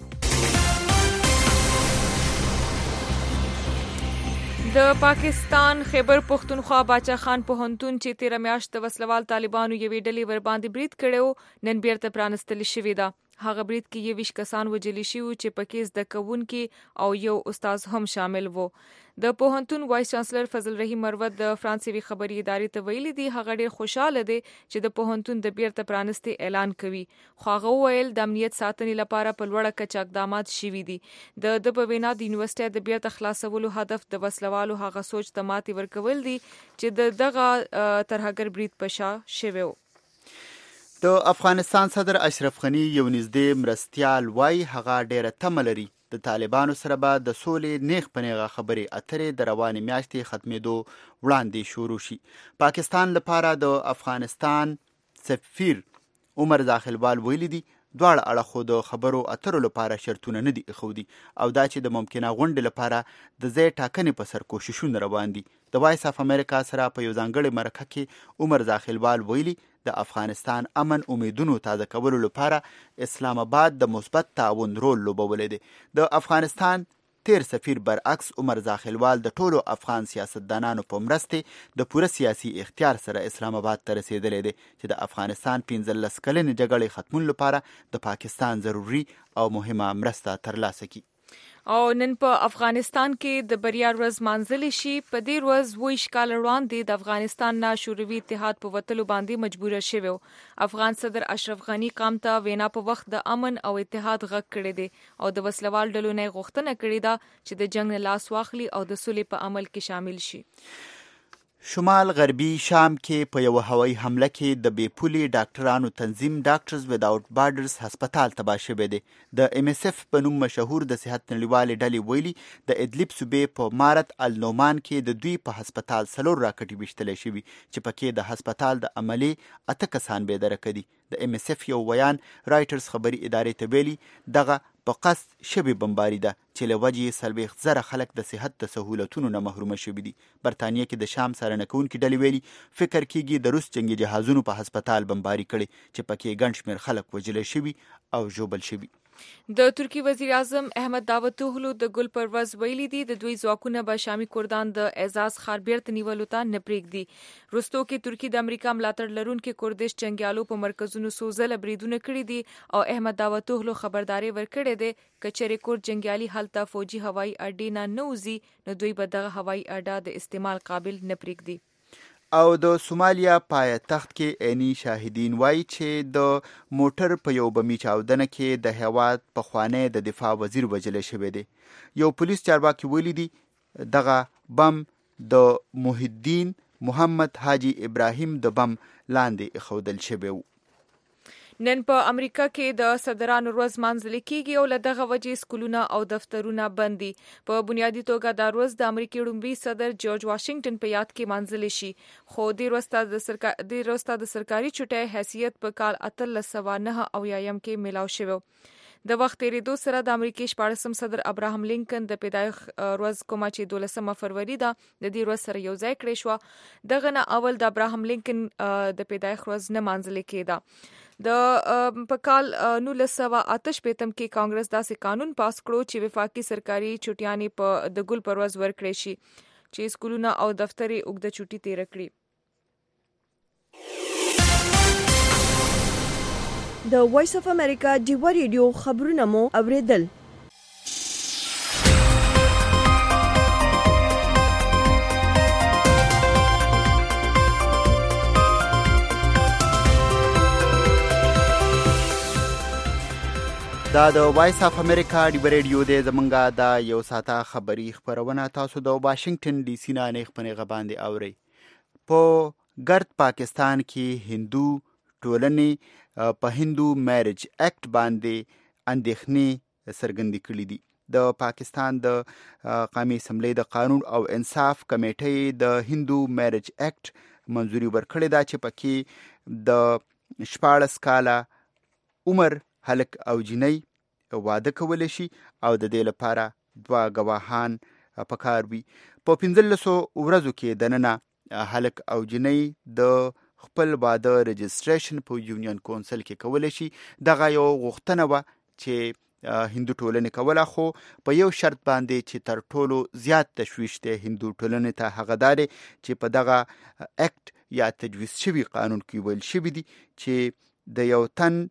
د پاکستان خیبر پښتونخوا باچا خان پوهنتون چې تیر میاشت د وسلوال طالبانو یوې ډلې ور باندې برید کړو نن بیرته پرانستل شوې ده. هغه برید کې یو ویش کسان وجلی شي چې پکې زده کوونکي او یو استاد هم شامل وو. د پوهنتون وایس چانسلر فضل رحیم مروت د فرانسوي خبري ادارې ته ویلي دي هغه ډېر خوشاله دي چې د پوهنتون د بیرته پرانستي اعلان کوي، خو هغه ویل د امنیت ساتنې لپاره په لوړه کچه اقدامات شوي دي. د د په وینا د یونیورسيټي د بیرته خلاصولو هدف د وسلوالو هغه سوچ ته ماتې ورکول دي چې د دغه ترهګر برید په شا شوی و. د افغانستان صدر اشرف غنی یو نږدې مرستیال وايي هغه ډېره تمه لري د طالبانو سره به د سولې نیغ په نیغه خبرې اترې د روانې میاشتې ختمېدو وړاندې شروع شي. پاکستان لپاره د افغانستان سفیر عمر زاخلوال ویلي دي دواړه اړخو د خبرو اترو لپاره شرطونه نه دي ایښودي او دا چې د ممکنه غونډې لپاره د ځای ټاکنې په سر کوششونه روان دي. د وایس اف امریکا سره په یو ځانګړي مرکه کې عمر زاخلوال ویلي د افغانستان امن امیدونو تازه کولو لپاره اسلام آباد د مثبت تعاون رول لوبولی دی. د افغانستان تیر سفیر برعکس عمر زاخلوال د ټولو افغان سیاستدانانو په مرستې د پوره سیاسي اختیار سره اسلام آباد ته رسیدلی دی چې د افغانستان پنځلس کلنې جګړې ختمون لپاره د پاکستان ضروري او مهمه مرسته ترلاسه کړي. او نن په افغانستان کې د بریا ورځ مانځل شي. په دې ورځ ویش کال وړاندې د افغانستان نه شوروي اتحاد په وتلو باندې مجبور شوی. افغان صدر اشرف غنی قام ته وینا په وخت د امن او اتحاد غږ کړی دی او د وسلوال ډلو نه غوښتنه کړې ده چې د جنگ نه لاس واخلي او د سولې په عمل کې شامل شي. شمال غربي شام کې په یو هوایي حمله کې د بې پولي ډاکټرانو تنظیم ډاکټرز وداوت بارډرز هسپتال تباه شوی دی. د ام اس اف په نوم مشهور د صحت نړیوالې ډلې ویلي د ادلب صوبې په مارت النومان کې د دوی په هسپتال څلور راکټې ویشتلی شوي چې پکې د هسپتال د عملي اته کسان بېدرکه دي. د ام اس اف یو ویان رایټرز خبري ادارې ته ویلي دغه په قصد شوې بمباري ده چې له وجې څلوېښت زره خلک د صحت د سهولتونو نه محرومه شوي دي. برطانیه کې د شام څارنه کوونکي ډلې ویلي فکر کېږي د روس جنګي جهازونو په هسپتال بمباري کړي چې پکې ګڼ شمېر خلک وژلی شوي او ژوبل شوي. د ترکی وزیر اعظم احمد داوطوغلو د ګل پرواز ویلي دي د دوی ځواکونه به شامي کردان د اعزاز ښار بیرته نیولو ته نه پرېږدي. وروستو کې ترکي د امریکا ملاتړ لرونکي کردش جنګیالو په مرکزونو څو ځله بریدونه کړي دي او احمد داوطوغلو خبرداری ورکړې ده که چېرې کورد جنګیالي هلته فوجي هوایي اډې نه نوځي نو دوی به دغه هوایي اډه د استعمال قابل نه پرېږدي. او د سومالیا پایتخت کې عیني شاهدین وایي چې د موټر په یو بمي چاودنه کې د هیواد پخوانی د دفاع وزیر وژلی شوی دی. یو پولیس چارواکي ویلي دي دغه بم د محی الدین محمد حاجي ابراهیم د بم لاندې ایښودل شوی و. نن په امریکا کې د صدرانو ورځ مانځل کیږي او له دغه وجې سکولونه او دفترونه بند دي. په بنیادي توګه دا ورځ د امریکای لومړي صدر جورج واشنگټن په یاد کې مانځل شي، خو د ورځ د سرکار د ورځ د سرکاري چټي حیثیت په کال اتلس سوه نهه اویایم کې ملاو شوی. د وخت تیریدو سره د امریکای شپاړسم صدر ابراهام لینکن د پیدایښت ورځ کومه چې دولسمه فروری ده د دې ورځ سره یو ځای کړې شوه. دغه نه اول د ابراهام لینکن د پیدایښت ورځ نه مانځل کېده. د په کال نولس سوه اته شپېتم کې کانګرس داسې قانون پاس کړو چې وفاقي سرکاري چټیانې په د ګل پر ورځ ورکړې شي چې سکولونه او دفترې اوږده چټي تیر کړي. د وایس اف امریکا ډیوا ریډیو خبرونه مو اوریدل. دا د وایس اف امریکا ډیوا ریډیو د زمونږه د یو ساعته خبری خبرونه تاسو د واشنگټن ډي سي نه نه خپنه غباندې اوري. په ګرد پاکستان کې هندو ټولنې په هندو میرج اکټ باندې اندېښنې څرګندې کړې دي. د پاکستان د قومي اسمبلی د قانون او انصاف کمیټې د هندو میرج اکټ منځوري ورکړې ده چې پکې د شپاړس کاله عمر هلک او جنۍ واده کولی شي او د دې لپاره دوه ګواهان پکار وي. په پنځلسو ورځو کې دننه هلک او جنۍ د خپل واده رجستریشن په یونین کونسل کې کولی شي. دغه یو غوښتنه وه چې هندو ټولنې کوله، خو په یو شرط باندې چې تر ټولو زیات تشویش دی هندو ټولنې ته هغه دا دی چې په دغه اکټ یا تجویز شوي قانون کې ویل شوي دي چې د یو تن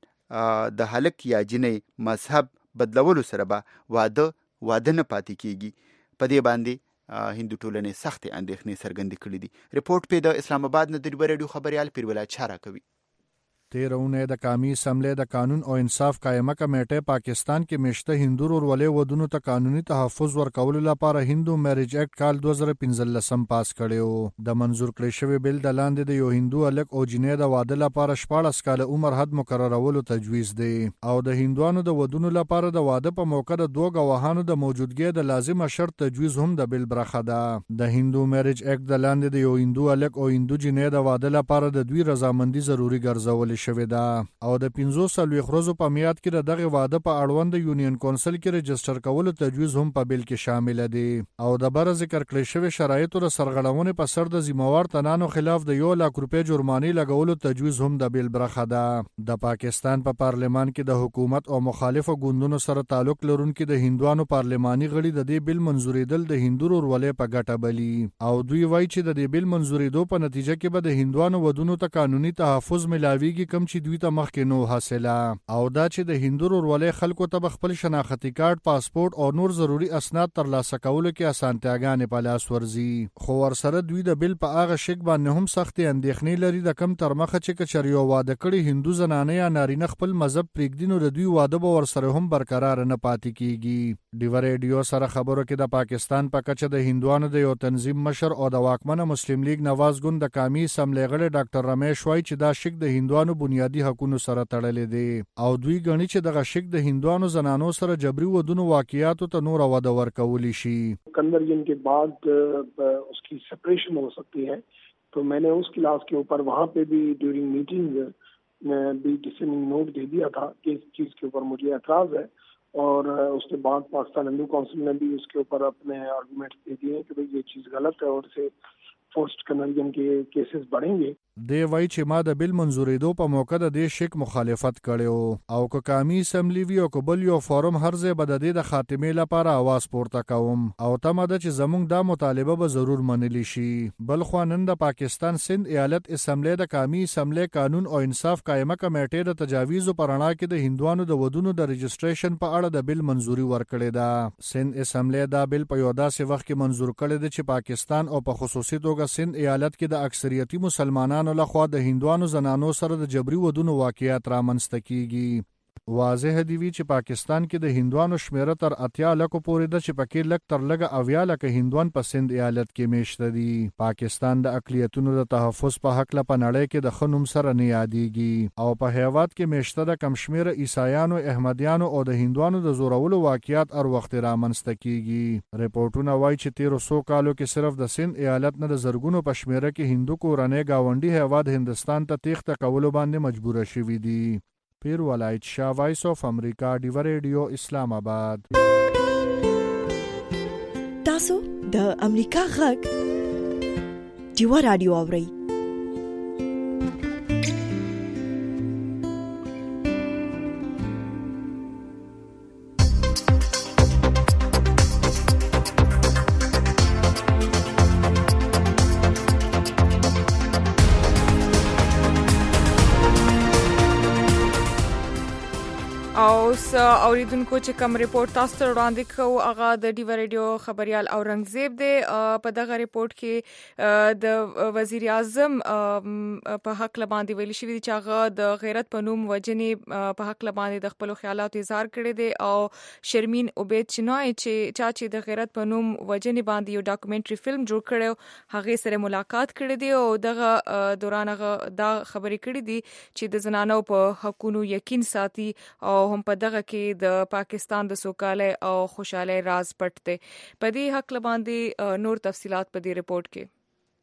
د هلک یا جنۍ مذهب بدلولو سره به واده واده نه پاتې کیږي. په دې باندې هندو ټولنې سختې اندېښنې څرګندې کړې دي. رپورټ په د اسلام آباد نه د ډیوا ریډیو خبريال پیرولای چاره کوي. تیرونه د قومي اسمبلی د قانون او انصاف قائمه کمیټه پاکستان کې مشته هندو ورولې ودونو ته قانوني تحفظ ورکولو لپاره هندو میرج اکټ کال دوه زره پنځلسم پاس کړو. د منظور کړی شوی بل د لاندې د یو هندو الک او جنې د واده لپاره شپاړس کاله عمر حد مقررولو تجویز دی او د هندوانو د ودونو لپاره د واده په موقع د دوه غواهانو د موجودګۍ د لازمه شرط تجویز هم د بل برخه ده. د هندو میرج اکټ د لاندې د یو هندو الک او هندو جنې د واده لپاره د دوی رضامندي ضروری ګرځول شوې ده او د پنځوس څلوېښت ورځو په میعاد کې د دغه واده په اړوند یونین کونسل کې رجستر کولو تجویز هم په بل کې شامل دي او د بر ذکر کړی شوی شرایطو د سرغړونې په سر د ذمہوار تنانو خلاف د یو لک روپۍ جرمانې لګولو تجویز هم د بل برخه ده. د پاکستان په پا پارلمان کې د حکومت او مخالفو ګوندونو سره تعلق لرونکي د هندوانو پارلماني غړي د دې بل منزورېدل د هندو ورولې په ګټه بلی او دوی وایي چې د دې بل منزورېدو په نتیجه کې به د هندوانو ودونو ته قانوني تحفظ ملاويږي کم چې دوی ته مخکې نو حاصله او دا چې د هندو ورولې خلکو ته خپل شناختی کارت پاسپورت او نور ضروری اسناد ترلاسه کولو کې اسانتیاګانې په لاس ورځي. خو ورسره دوی د بل په هغه شک باندې هم سختي اندېښنې لري د کم تر مخه چې کچریو واده کړي هندو زنانه یا نارینه خپل مذهب پریږدي نو د دوی واده به ورسره هم برقرار نه پاتې کیږي. ډیوا ریډیو سره خبرو کې د پاکستان په کچه د هندوانو د یو تنظیم مشر او د واکمنه مسلم لیگ نواز ګوند د قومي اسمبلی غړي ډاکټر رمیش وایي چې دا شک د هندوانو بنیادی حقوقو سره تړلې دي او دوی غني چې دغه شک د هندوانو زنانو سره جبري ودونو واقعیاتو ته نور واده ورکولی شي. कन्वर्जन के बाद उसकी सेपरेशन हो सकती है तो मैंने उस क्लास के ऊपर वहाँ पे भी ड्यूरिंग मीटिंग भी डिसेंडिंग नोट दे दिया था कि इस चीज़ के ऊपर मुझे एतराज़ है और उसके बाद पाकिस्तान हिंदू काउंसिल ने भी उसके ऊपर अपने आर्गूमेंट दे दिए कि भाई ये चीज़ गलत है और से फोर्स्ड कन्वर्जन के केसेस बढ़ेंगे. دی وای چې ما د بل منزورېدو په موقع د دې شک مخالفت کړو او که قومي اسمبلی وی او قبل یو فورم هر ځای به د دې د خاتمې لپاره आवाज پورته کوم او تمه ده چې زموږ دا مطالبه به ضرور منلی شي. بل خو نن د پاکستان سند ایالت اسمبلی د قومي اسمبلی قانون او انصاف قائمه کمیټې د تجاویز پر اړه کې د هندوانو د ودونو د رجستریشن په اړه د بل منزوري ورکړې ده. سند اسمبلی دا بل په یو داسې وخت کې منزور کړی دی چې پاکستان او په خصوصي توګه سند ایالت کې د اکثریتي مسلمانانو لخوا د هندوانو زنانو سره د جبري ودونو واقعیت رامنځته کیږي. واضح دی وی چې پاکستان کې د هندوانو شمیره تر اتیا لکو پورې ده چې پکې لک تر لګه اویا لکه هندوان په سند ایالت کې میشته دي. پاکستان د اقلیتونو د تحفظ په حق له پنړې کې د خنوم سره نه یادېږي او په هیواد کې میشته د کم شمیره عیسایانو، احمدیانو او د هندوانو د زورولو واقعیات هر وخت رامنځته کیږي. ریپورتونه وایي چې تیرو څو کالو کې صرف د سند ایالت نه د زرګونو په شمیره کې هندو کورنۍ گاونډي هیواد هندستان ته تیښته کولو باندې مجبور شوي دي. پیر ولایت شاه، وایس اف امریکا، ډیو ریډیو، اسلام آباد. تاسو د امریکا غږ ډیو رادیو اورئ. او س اوریدونکو چې کوم ریپورت تاسو ته وړاندې کوو هغه د ډیو ریډیو خبريال اورنګزیب دی. په دغه ریپورت کې د وزیر اعظم په حق لباندې ویل شوی دی چې هغه د غیرت په نوم وجنې په حق لباندې د خپل خیالاتو اظهار کړی دی او شرمین عبید چنای چې چا چې د غیرت په نوم وجنې باندې یو ډاکومنټري فلم جوړ کړو هغه سره ملاقات کړی دی او دغه دوران هغه دا خبرې کړې دي چې د زنانو په حقوقو یقین ساتي او هم په دغه کې د پاکستان د سوکالۍ او خوشحالۍ راز پټ دی. په دې حق باندې نور تفصيلات په دې ریپورت کې.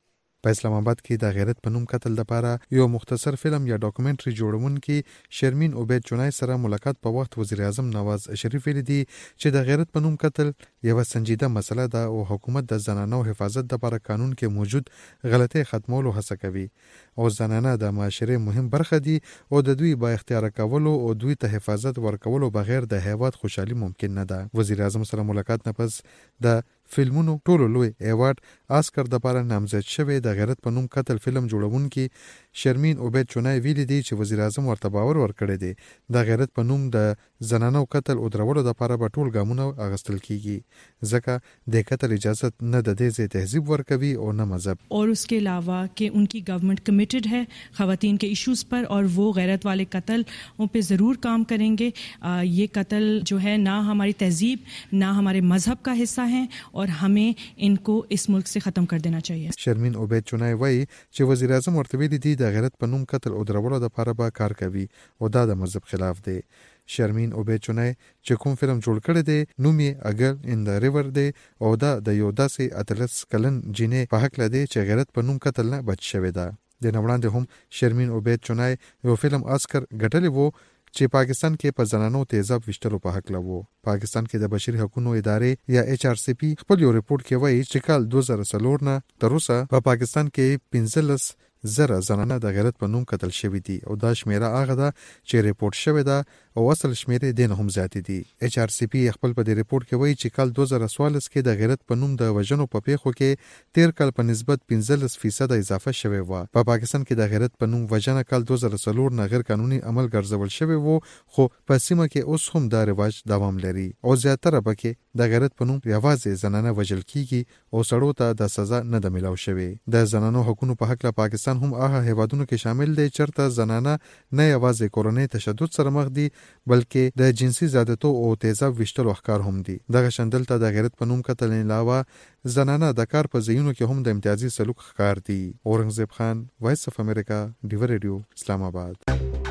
په اسلام آباد کې د غیرت په نوم قتل لپاره یو مختصر فلم یا ډاکومنټري جوړونکي شرمین عبید چنای سره ملاقات په وخت وزیر اعظم نواز شریف ویلي دي چې د غیرت په نوم قتل یو سنجیده مسله ده او حکومت د زنانو حفاظت لپاره قانون کې موجود غلطۍ ختمولو هڅه کوي او زنانه د معاشره مهم برخه دي او د دوی با اختیار کولو او دوی ته حفاظت ورکولو بغیر د هیواد خوشحالي ممکن نه ده. وزیر اعظم سره ملاقات نه پس د فلمونو ټولو لوی ایوارډ آسکر د لپاره نامزد شوی د غیرت په نوم قتل فلم جوړونکي شرمین عبید چنای ویلي دی چې وزیر اعظم ورته باور ورکړی دی د غیرت په نوم د زنانو قتل او درولو لپاره به ټول ګامونه اغستل کیږي ځکه د قتل اجازه نه د دې ځای تهذیب ورکوي او نه مذهب. और उसके अलावा कि उनकी गवर्नमेंट कमिटेड है ख़वातीन के इश्यूज़ पर और वो गैरत वाले कत्ल उन पे ज़रूर काम करेंगे. आ, ये कत्ल जो है ना हमारी तहजीब ना हमारे मजहब का हिस्सा हैं और हमें इनको इस मुल्क से ख़त्म कर देना चाहिए. शर्मीन उबैद चुनाई वही چې وزیر اعظم ورته ویلي دي د غیرت په نوم قتل او درولو لپاره به کار کوي او دا د مذهب خلاف دی. شرمین عبید چنای چې کوم فلم جوړ کړی دی نوم یې اګل ان د ریور دی او دا د یو داسې اتلس کلن جینې په حق لدی چې غیرت په نوم قتل نه بچ شوی ده. د نوړاندې هم شرمین عبید چنای یو فلم آسکر ګټلی وو چې پاکستان کې په زنانو تیزاب وشتلو په حق لوو. پاکستان کې د بشري حقوقو ادارې یا ایچ آر سی پی خپل یو ریپورت کې وایي چې کال دوه زره څلور نه تر اوسه په پاکستان کې پنځلس زره زنانه د غیرت په نوم قتل شوی دي او دا شمیره هغه ده چې ریپورت شوی ده او اصل شمیره دین هم زیات دي. ایچ آر سی پی خپل په دې ریپورت کې وایي چې کال دوه زره څوارلس کې د غیرت په نوم د وژنو په پیښو کې تیر کال په نسبت پنځلس فیصد اضافه شوی و. په پاکستان کې د غیرت په نوم وژنه کال دوه زره څلور نه غیر قانوني عمل ګرځول شوی وو خو په سیمه کې اوس هم دا رواج دوام لري او زیاتره پکې د غیرت په نوم یوازې زنانه وژل کیږي او سړو ته د سزا نه د ملاو شوی. د زنانو حقوقو په حق له پاکستان هم هغه هیوادونو کې شامل دی چرته زنانه نه یوازې کورنۍ تشدد سره مخ دي بلکې د جنسي زیادتو او تیزاب وشتلو ښکار هم دي. دغه شندل ته د غیرت په نوم قتل علاوه زنانه د کار په ځایونو کې هم د امتیازي سلوک ښکار دي. اورنګزیب خان، وایس اف امریکا، ډیو ریډیو، اسلام آباد.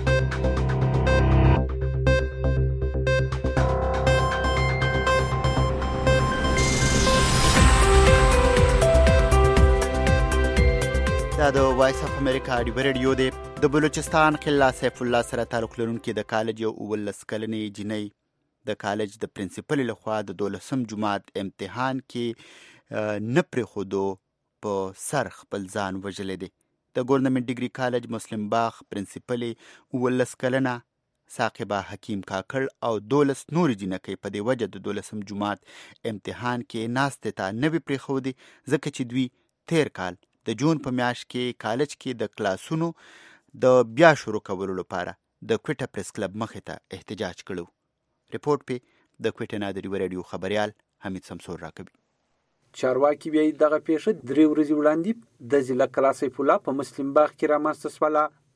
دا د وایس اف امریکا ډیو ریډیو دی. د بلوچستان قلا سیف الله سره تعلق لرونکي د کالج یو اوولس کلنې جنۍ د کالج د پرنسپل لخوا د دولسم جماعت امتحان کې نه پرېښودو په سر خپل ځان وژلی دی. د ګورنمنټ ډیګري کالج مسلم باغ پرنسپل اوولس کلنه ساقبه حکیم کاکړ او دولس نورې جنکۍ په دې وجه د دولسم جماعت امتحان کې ناستې ته نه وي پرېښودې ځکه چې دوی تیر کال د جون په میاشت کې کالج کې د کلاسونو د بیا شروع کولو لپاره د کوټه پریس کلب مخې ته احتجاج کړو. ریپورت په د کوټه نه د ډیو ریډیو خبريال حمید سمسور راکوي. چارواکي بیا دغه پیښه درې ورځې وړاندې د ضلع کلا سیف الله په مسلم باغ کې رامنځته شوله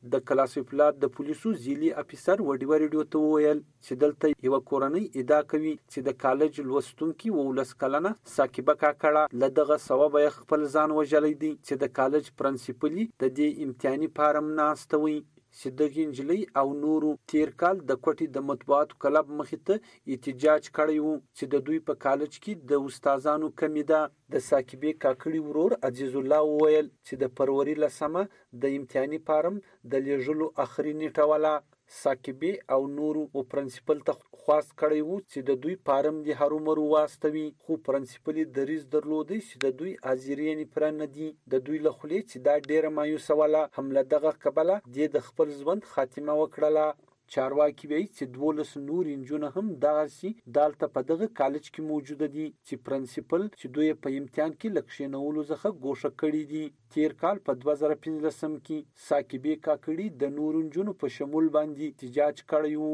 د کلاسیفلات د پولیسو ځیلی افیسر وډیو ریډیو ته وویل چې دلته یو کورنۍ ادعا کوي چې د کالج لوستونکي ولس کلنه ساکبه کاکړه لدغه سبب خپل ځان وژلی دی چې د کالج پرنسپلي د دې امتحاني فارم ناستوي چې دغه انجلۍ او نورو تیر کال د کوټي د مطبوعاتو کلب مخې ته احتجاج کړی وو چې د دوی په کالج کې د استادانو کمی ده. د ساکبه کاکړي ورور عزیز الله وویل چې د فروری لسمه د امتحاني فارم د لیږلو اخري نیټه ولا ساکبه او نورو او پرنسپل ته خواست کړی وو چې د دوی فارم د هرومرو واستوي، خو پرنسپل دریز درلودي چې د دوی حاضرین پر نه دي. د دوی له خلې چې دا ډیره مایوسه ولا حمله دغه قبله د خپل ژوند خاتمه وکړه. چارواکي وایي چې دولس نور انجونه هم دغسي دالته په دغه کالج کې موجوده دي چې پرنسپل چې دوی په امتحان کې لکښینولو څخه ګوښه کړي دي. تیر کال په دوه زره پنځلسم کې ساکبه کاکړي د نور انجونو په شمول باندې احتجاج کړی وو.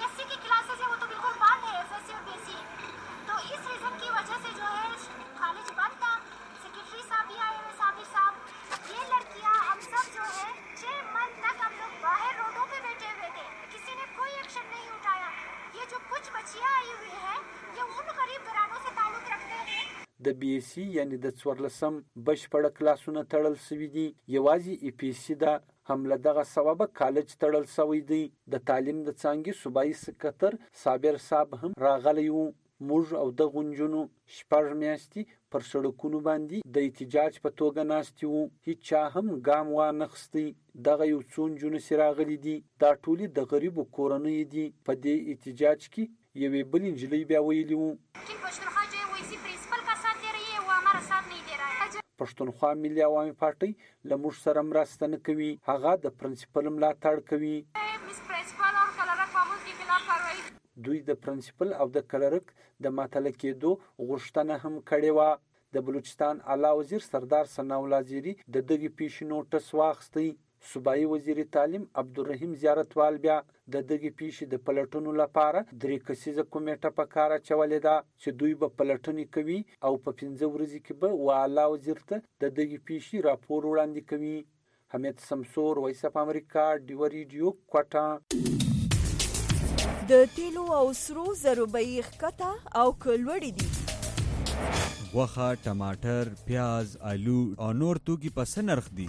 د بی ایس سی یعنی د څوارلسم بشپړ کلاسونه تړل شوي دي. یوازې ای پی سی دا حمله دغه سبب کالج تړل شوی دی. د تعلیم د څانګې صوبایي سکتر صابر صاحب هم راغلی وو. موږ او د غونجونو شپږ میاشتې پر سړکونو باندې د احتجاج په توګه ناستي وو. هیچا هم ګام وانخستی. دغه یو څو نجونې چې راغلي دي دا ټولې د غریبو کورنیو دي. په دې احتجاج کې یوې بل نجلۍ بیا ویلي وو پښتونخوا ملي عوامي پارټي له موږ سره مرسته نه کوي، هغه د پرنسپل ملاتړ کوي. دوی د پرنسپل او د کلرک د معطل کېدو غوښتنه هم کړې وه. د بلوچستان اعلی وزیر سردار ثناءالله زیری د دغې پیښې نوټس واخیستی. صوبایي وزیر تعلیم عبدالرحیم زیارتوال بیا د دغې پیښې د پلټنو لپاره درې کسیزه کمیټه په کار اچولې ده چې دوی به پلټنې کوي او په پنځه ورځې کې به واعلی وزیر ته د دغې پیښې راپور وړاندې کوي. حمید سمسور، وایس اف امریکا، ډیو ریډیو، کوټه. د تیلو او سرو زرو بیې ښکته او کلوړې دي. غوښه، ټماټر، پیاز، آلو او نور توکي په څه نرخ دي؟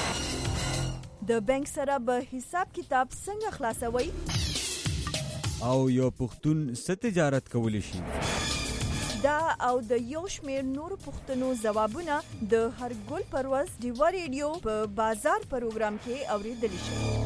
د بانک سره به حساب کتاب څنګه خلاصوي؟ او یو پښتون څه تجارت کولی شي؟ دا او د یو شمېر نورو پوښتنو ځوابونه د هر ګل پر ورځ ډیوه ریډیو په بازار پروګرام کې اورېدلی شي.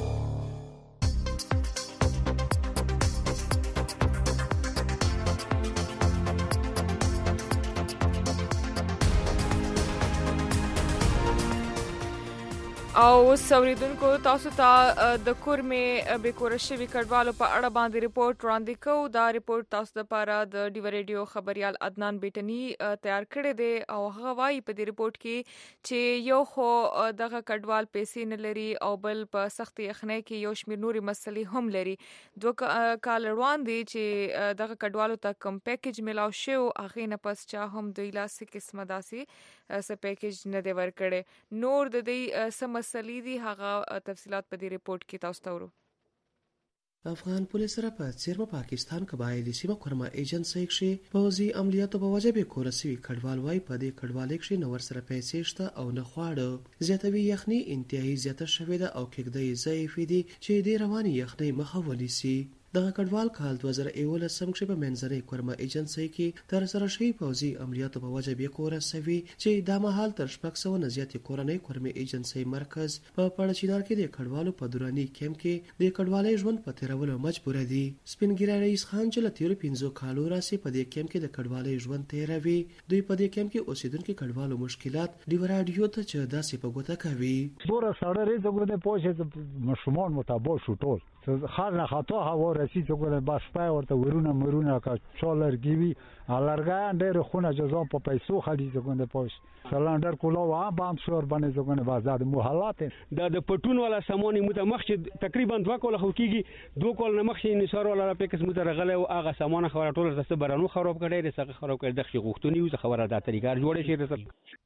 او سوریدونکو تاسو ته د کورمې به کور شوی کډوالو په اړه باندې ریپورت وړاندې کوو. دا ریپورت تاسو لپاره د ډیو ریډیو خبريال عدنان بیٹنی تیار کړی دی او هغه وايي په دې ریپورت کې چې یو خو دغه کډوال پیسې نه لري او بل په سخت یخنۍ کې یو شمېر نوري مسلې هم لري. دوه کال وړاندې دي چې دغه کډوالو ته کم پیکیج ملاو شو، هغه نه پس چا هم د لاسي قسمه داسي س پیکیج نه دی ورکړي. نور د دې سم مسلې دي، هغه تفصيلات په دې ریپورت کې تاسو ته ورو. افغان پولیس سره په څیر پاکستان قبایلی سیمه کرما ایجنسی کې پوزي عملیاتو په وجه به کورسي کډوال وای په دې کډوال کې نور سره پیسې شته او نه خواړه زیاتوي. یخني انتهایی زیاته شوې ده او کېږدۍ ضعیف دي چې د رواني یخنۍ مخه ونیسي. دغه کډوال کال دوه زره یولسم کې په منځنۍ کرما ایجنسی کې تر سره شوی پوزي عملیاتو په وجه به کورسوي چې د مهال تر شپږ سوه نه زیاتې کورنۍ کرما ایجنسی مرکز په پړچینار کې د کډوالو په دوراني کیمپ کې د کډوالۍ ژوند په تیرولو مجبور دي. سپینګیری رئیس خان چې له تیرو پنځو کالو راځي په دې کیمپ کې د کډوالۍ ژوند تیروي. دوی په دې کیمپ کې اوسیدونکو کډوالو مشکلات ډیو رادیو ته چې داسې په ګوته کوي. دوره سړی زګونه پوهې مشمون متابو شو ټول خار نه خاطو هوا رسید زګونه بس پای ورته ورونه مرونه کا چولر گیوی الارګان ډېر خونه جزا په پیسو خالي زګونه پوهې سلندر کولا وا بام شور باندې زګونه بازار مو حالات دا د پټون ولا سامونی متمخ تقریبا دوه کول خو کیږي دوه کول نه مخې نثار ولا پکس مترغله او هغه سامان خبره ټول د برانو خراب کړي رسغه خراب کړي د غوښتنی او خبره د طریقار جوړې شي.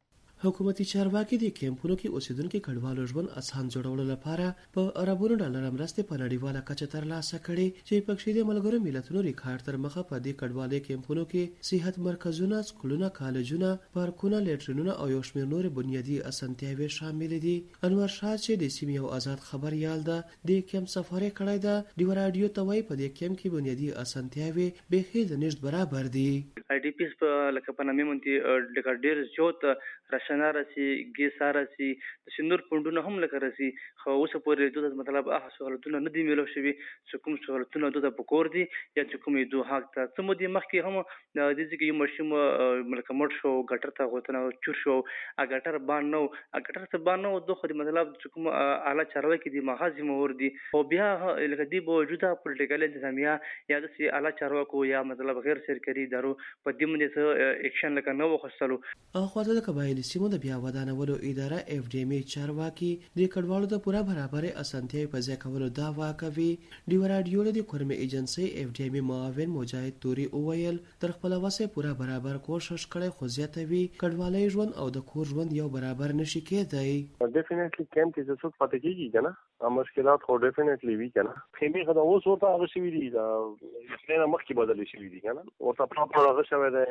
حکومتي چارواکي د کیمپونو کې اوسیدونکو کډوالو ژوند اسان جوړولو لپاره په اربونو ډالر مرستې په نړیواله کچه ترلاسه کړي چې پکې د ملګرو ملتونو ریکارډ تر مخه په دې کډوالۍ کیمپونو کې صحت مرکزونه، سکولونه، کالجونه، پارکونه، لیټرینونه او یو شمېر نور بنیادي اسانتیاوې شامل دي. انور شاه چې د سیمې یو آزاد خبريال ده د کیمپ سفر کړی ده، د رادیو ته وایي په دې کیمپ کې بنیادي اسانتیاوې بهي د نشد برابر دي. آی ډی پیس په لکه په نامې مونږ د ډیر زیات راشنه راسي ګیس راسي د سندور پوندونه هم لکه راسي خو اوس پورې دوه مطلب هغه سہولتونه نه دی ملو شوی چې کوم سہولتونه دوه په کور دي یا چې کوم دوه حق ته څه مو دي مخکې هم د دې چې یو مشم ملک مړ شو ګټر ته غوتنه چور شو ا ګټر باندې نو ا ګټر څه باندې نو دوه مطلب چې کوم اعلی چارواکي کې دي مغازي مور دي او بیا لکه دی بوجوده پولیټیکل انتظامیه یا د سی اعلی چارواکو یا مطلب غیر سرکاري ادارو په دې باندې اکشن لکه نو وخصلو. اخو د قبایلی سیمو د بیا ودانولو اداره اف ډی ام چارواکي د کډوالو د پوره برابر اسانتیاوي په ځای کولو دعوا کوي. د رادیو د کورمه ایجنسی اف ډی ام معاون مجاهد توري اویل تر خپل وسه پوره برابر کوشش کړي خو زیاتوي کډوالۍ ژوند او د کور ژوند یو برابر نشي کېدای. ډیفینیټلی کیمپ کې څه پاتې کیږي کنه مشکلات خو ډیفینیټلی وی کنه خېمه خدا اوس ورته هغه شوی دي دا نه مخکې بدل شوی دي کنه ورته پراپر هغه شوی دی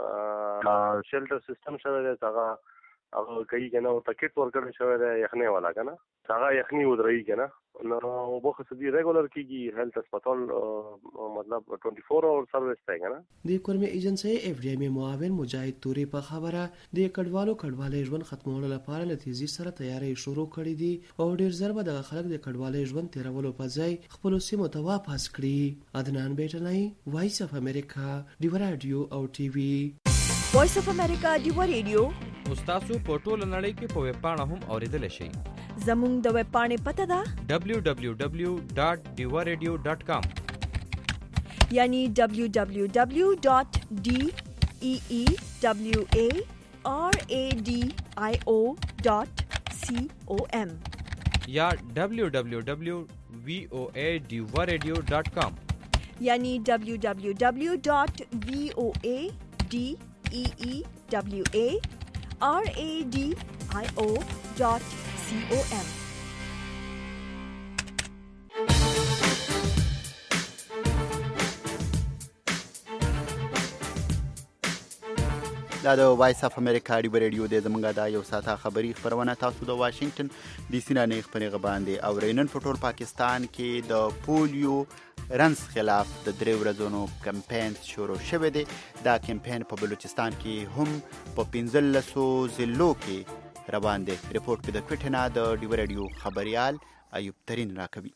شیلټر سیستم شوی دی هغه هغه کوي کنه او پاکټ ورکړل شوی دی یخنۍ والا کنه هغه یخنۍ ودرې کنه نو وبخه سدي ریګولر کیږي هیلث هسپتال مطلب چوبیس اور سرویس دی کنه. د کورمه ایجنسی اف ډی ام معاون مجاهد توري په خبره د کډوالو کډوالۍ ژوند ختمولو لپاره له تیزی سره تیاری شروع کړې دي او ډیر ضرب د خلک د کډوالۍ ژوند تیرولو په ځای خپل سیمو ته واپس کړي. عدنان بیٹنای وایس اف امریکا دی رادیو او ټي وي. وایس اف امریکا دی رادیو تاسو په ټوله نړۍ کې په ویب پاڼه هم اوریدل شئ. زموږ د ویب پاڼې پته ده دبلیو دبلیو دبلیو ډاټ ډیوا ریډیو ډاټ کام یعنی دبلیو دبلیو دبلیو ډاټ ډی ای ای دبلیو ای آر ای ډی آی او ډاټ سی او ایم یا دبلیو دبلیو دبلیو وی او ای ډیوا ریډیو ډاټ کام یعنی دبلیو دبلیو دبلیو ډاټ وی او ای ډی ای ای دبلیو ای آر ای ډی آی او ډاټ سی او ایم. دا د وایس اف امریکا دی رادیو د زمونږه دا یو ساته خبری خبرونه تاسو د واشنگټن ډي سي نه خبرې غباندې او رینن په ټول پاکستان کې د پولیو رنس خلاف د درې ورځو کمپاین شروع شوه دی. دا کمپاین په بلوچستان کې هم په پنځلسو ضلعو کې روان دی. رپورټ کې د کوټنا د ډي رادیو خبريال ایوب ترين راکوي.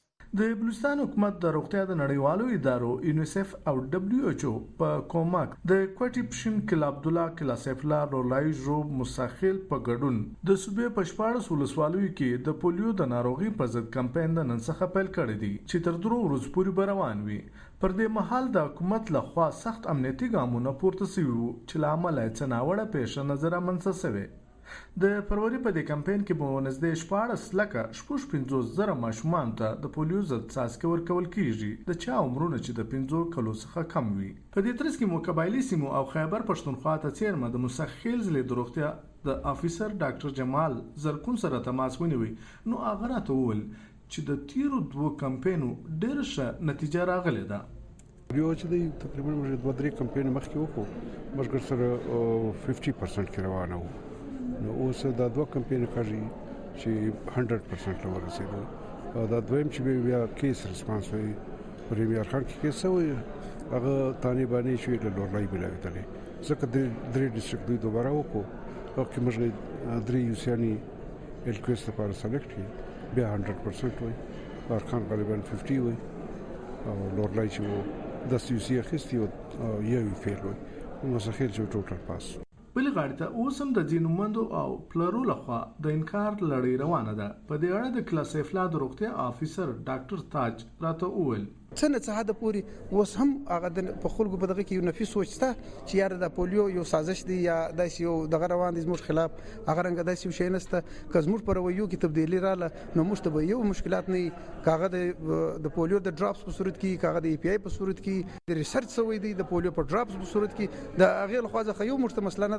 د بلوچستان حکومت د روغتیا د نړیوالو ادارو یونیسف او دبلیو ایچ او په کومک د کوټی پشن کله عبد الله کله سیف الله رولای جو مساخل په ګډون د صوبې پښپاړه ولسوالۍ کې د پولیو د ناروغي په ضد کمپاین د نن څخه پیل کړی دی چې تر درو ورځې پورې روان وي. پر دې مهال د حکومت لخوا سخت امنیتي ګامونه پورته شوي وو چې لامل یې څناوړه پیښه نظر منځ شوه. د فروری په دې کمپاین کې په نږدې شپاړس لکه شپږ پنځوس زره ماشومان ته د پولیو ضد څاڅکي ورکول کیږي د چا عمرونه چې د پنځو کلو څخه کم وي. په دې ترڅ کې مو قبایلی سیمو او خیبر پښتونخوا ته چیرمه د مسخیل ضلع د روغتیا د افیسر ډاکټر جمال زرکون سره تماس ونیوي. نو هغه راته وویل چې د تیرو دوه کمپاینو ډېره ښه نتیجه راغلې ده. یو چې دی تقریبا موږ دوه درې کمپاین مخکې وکړو موږ سره پنځه پرسنټ کې روانه وو. نو اوس دا دوه کمپاین کوي چې صد پرسنټ ورسېدو او دا دویم چې بیا کیس ریسپانس وي پریمیر خان کې کیس وي هغه تانی باندې شوی د لورلای بلای تلې ځکه د درې ډیسټریکټ دوی دوباره وکړو او کې موږ درې یوسیاني الکوست لپاره سلیکټ کړي بیا صد پرسنټ وي ارخان غالبا پنځه وي او لورلای چې د سیوسی اخیستي او یو فیل وي نو څه خیر چې ټوټل پاس. بل غاړه ته اوسم د ځینومندو او پلرو لخوا د انکار لړۍ روانه ده. په دې اړه د کلاس افلا د روغتیا افیسر ډاکټر تاج راته وویل څنګه څه حد پوری اوس هم هغه په خلکو په دغه کې یو نفي سوچته چې یار د پولیو یو سازش دی یا د یو دغه روان دي زموږ خلاف هغه رنګ د یو شی نسته که زموږ پر ویو کې تبدیلی رااله نو موږ ته به یو مشکلات نه کاغه د پولیو د ډراپس په صورت کې کاغه د ای پی آی په صورت کې د ریسرچ سوي دی د پولیو په ډراپس په صورت کې د هغه لخوا ځخه یو مرته مسله نه ده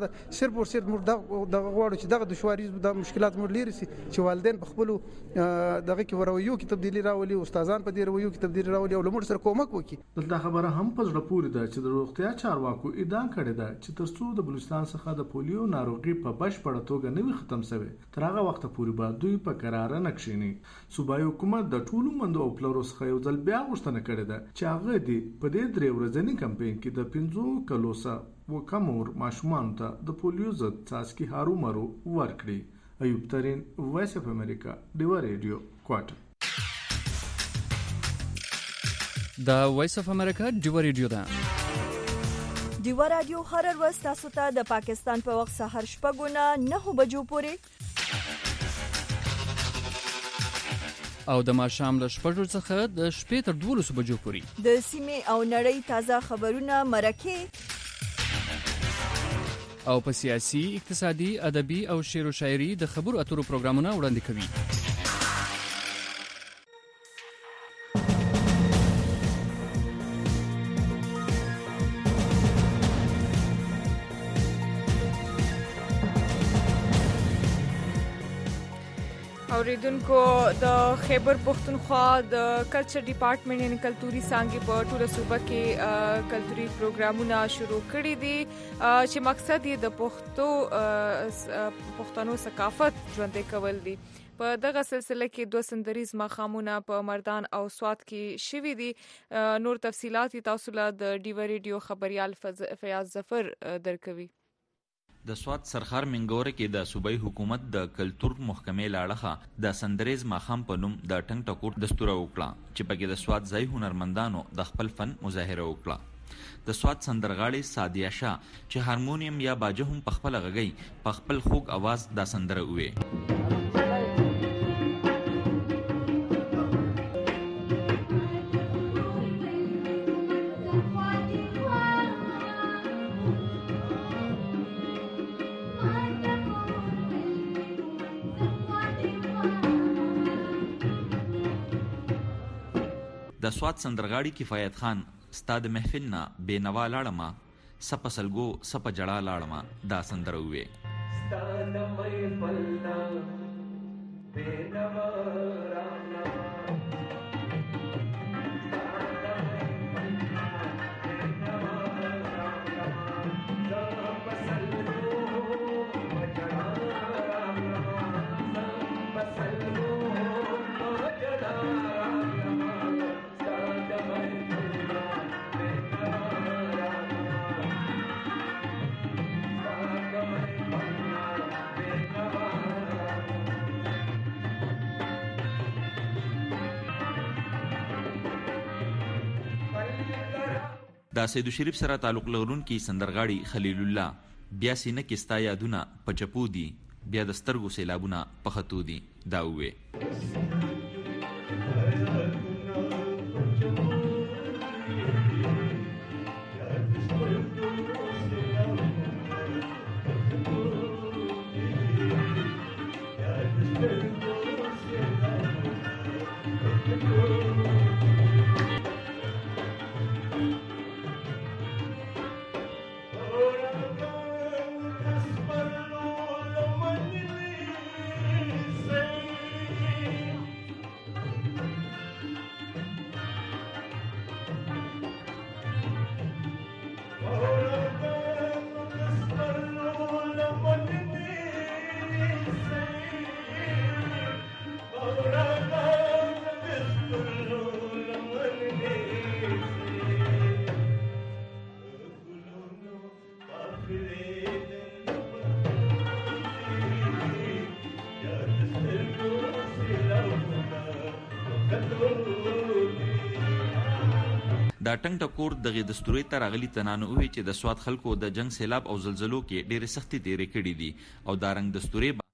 لپاره صرف او صرف موږ دغه غواړو چې دغه دشواري د مشکلات موږ لري سي چې والدین په خپل دغه کې ورویو کې تبدیلی راولي، استادان په دې رویو کې تبدیلی راولي او لمر سره کومک وکړي. دلته خبره هم په زړه پورې ده چې د روغتیا چارواکو ادعا کړې ده چې تر څو د بلوچستان څخه د پولیو ناروغي په بشپړه توګه نه وي ختم شوی تر هغه وخته پورې به دوی په قراره نه کښیني. صوبایي حکومت د ټولو مندو او پلرو څخه یو ځل بیا غوښتنه کړې ده چې هغه دې په دې درې ورځني کمپاین کې د پنځو کلو څخه و کم عمر ماشومانو ته د پولیو ضد څاڅکي هرومرو ورکړي. ایوب ترین، وایس اف امریکا، ډیوا ریډیو، کوټه. د وایس اف امریکا ډیوا ریډیو ده. ډیوا رادیو هر ورځ تاسو ته د پاکستان په وخت سهار شپږ نه نهه بجو پورې او د ماښام له شپږو څخه د شپې تر دولسو بجو پورې د سیمې او نړۍ تازه خبرونه، مرکې او په سیاسي، اقتصادي، ادبي او شعر او شاعري د خبرو اترو پروګرامونه وړاندې کوي. اوریدونکو، د خیبر پختونخوا د کلچر ډپارټمنټ یعنی کلتوري څانګې په ټوله صوبه کې کلتوري پروګرامونه شروع کړي دي چې مقصد یې د پښتو پښتنو ثقافت ژوندی کول دي. په دغه سلسله کې دوه سندریز ماښامونه په مردان او سوات کې شوي دي. نور تفصیلات تاسو له د ډیوا ریډیو خبريال فیاض ظفر درکوي. د سوات سرخار منګوره کې د صوبایي حکومت د کلتور محکمې لاړخه د سندریز ماښام په نوم د ټنګ ټکور دستور وکړه چې پکې د سوات ځای هنرمندانو د خپل فن مظاهره وکړه. د سوات سندرغاړي سادیه شاه چې هارمونیم یا باجه هم په خپل غږی په خپل خوږ आवाज دا سندره وې. د سوات سندرغاړي کفایت خان استاد محفل نه بینوا لاړما سپ سلګو سپ جړا لاړما دا سندره وې. استاد محفل نه بینوا د سید شریف سره تعلق لرونکي سندرغاړي خلیل الله بیا سینه کې ستا یادونه په چپو دي، بیا د سترګو سیلابونه په خطو دي دا وې. دا ټنګ ټکور دغه دستوري ته راغلي تنانه وی چې د سواد خلکو د جنگ سیلاب او زلزلو کې ډېر سختي تیرې کړې دي او دا رنګ دستوري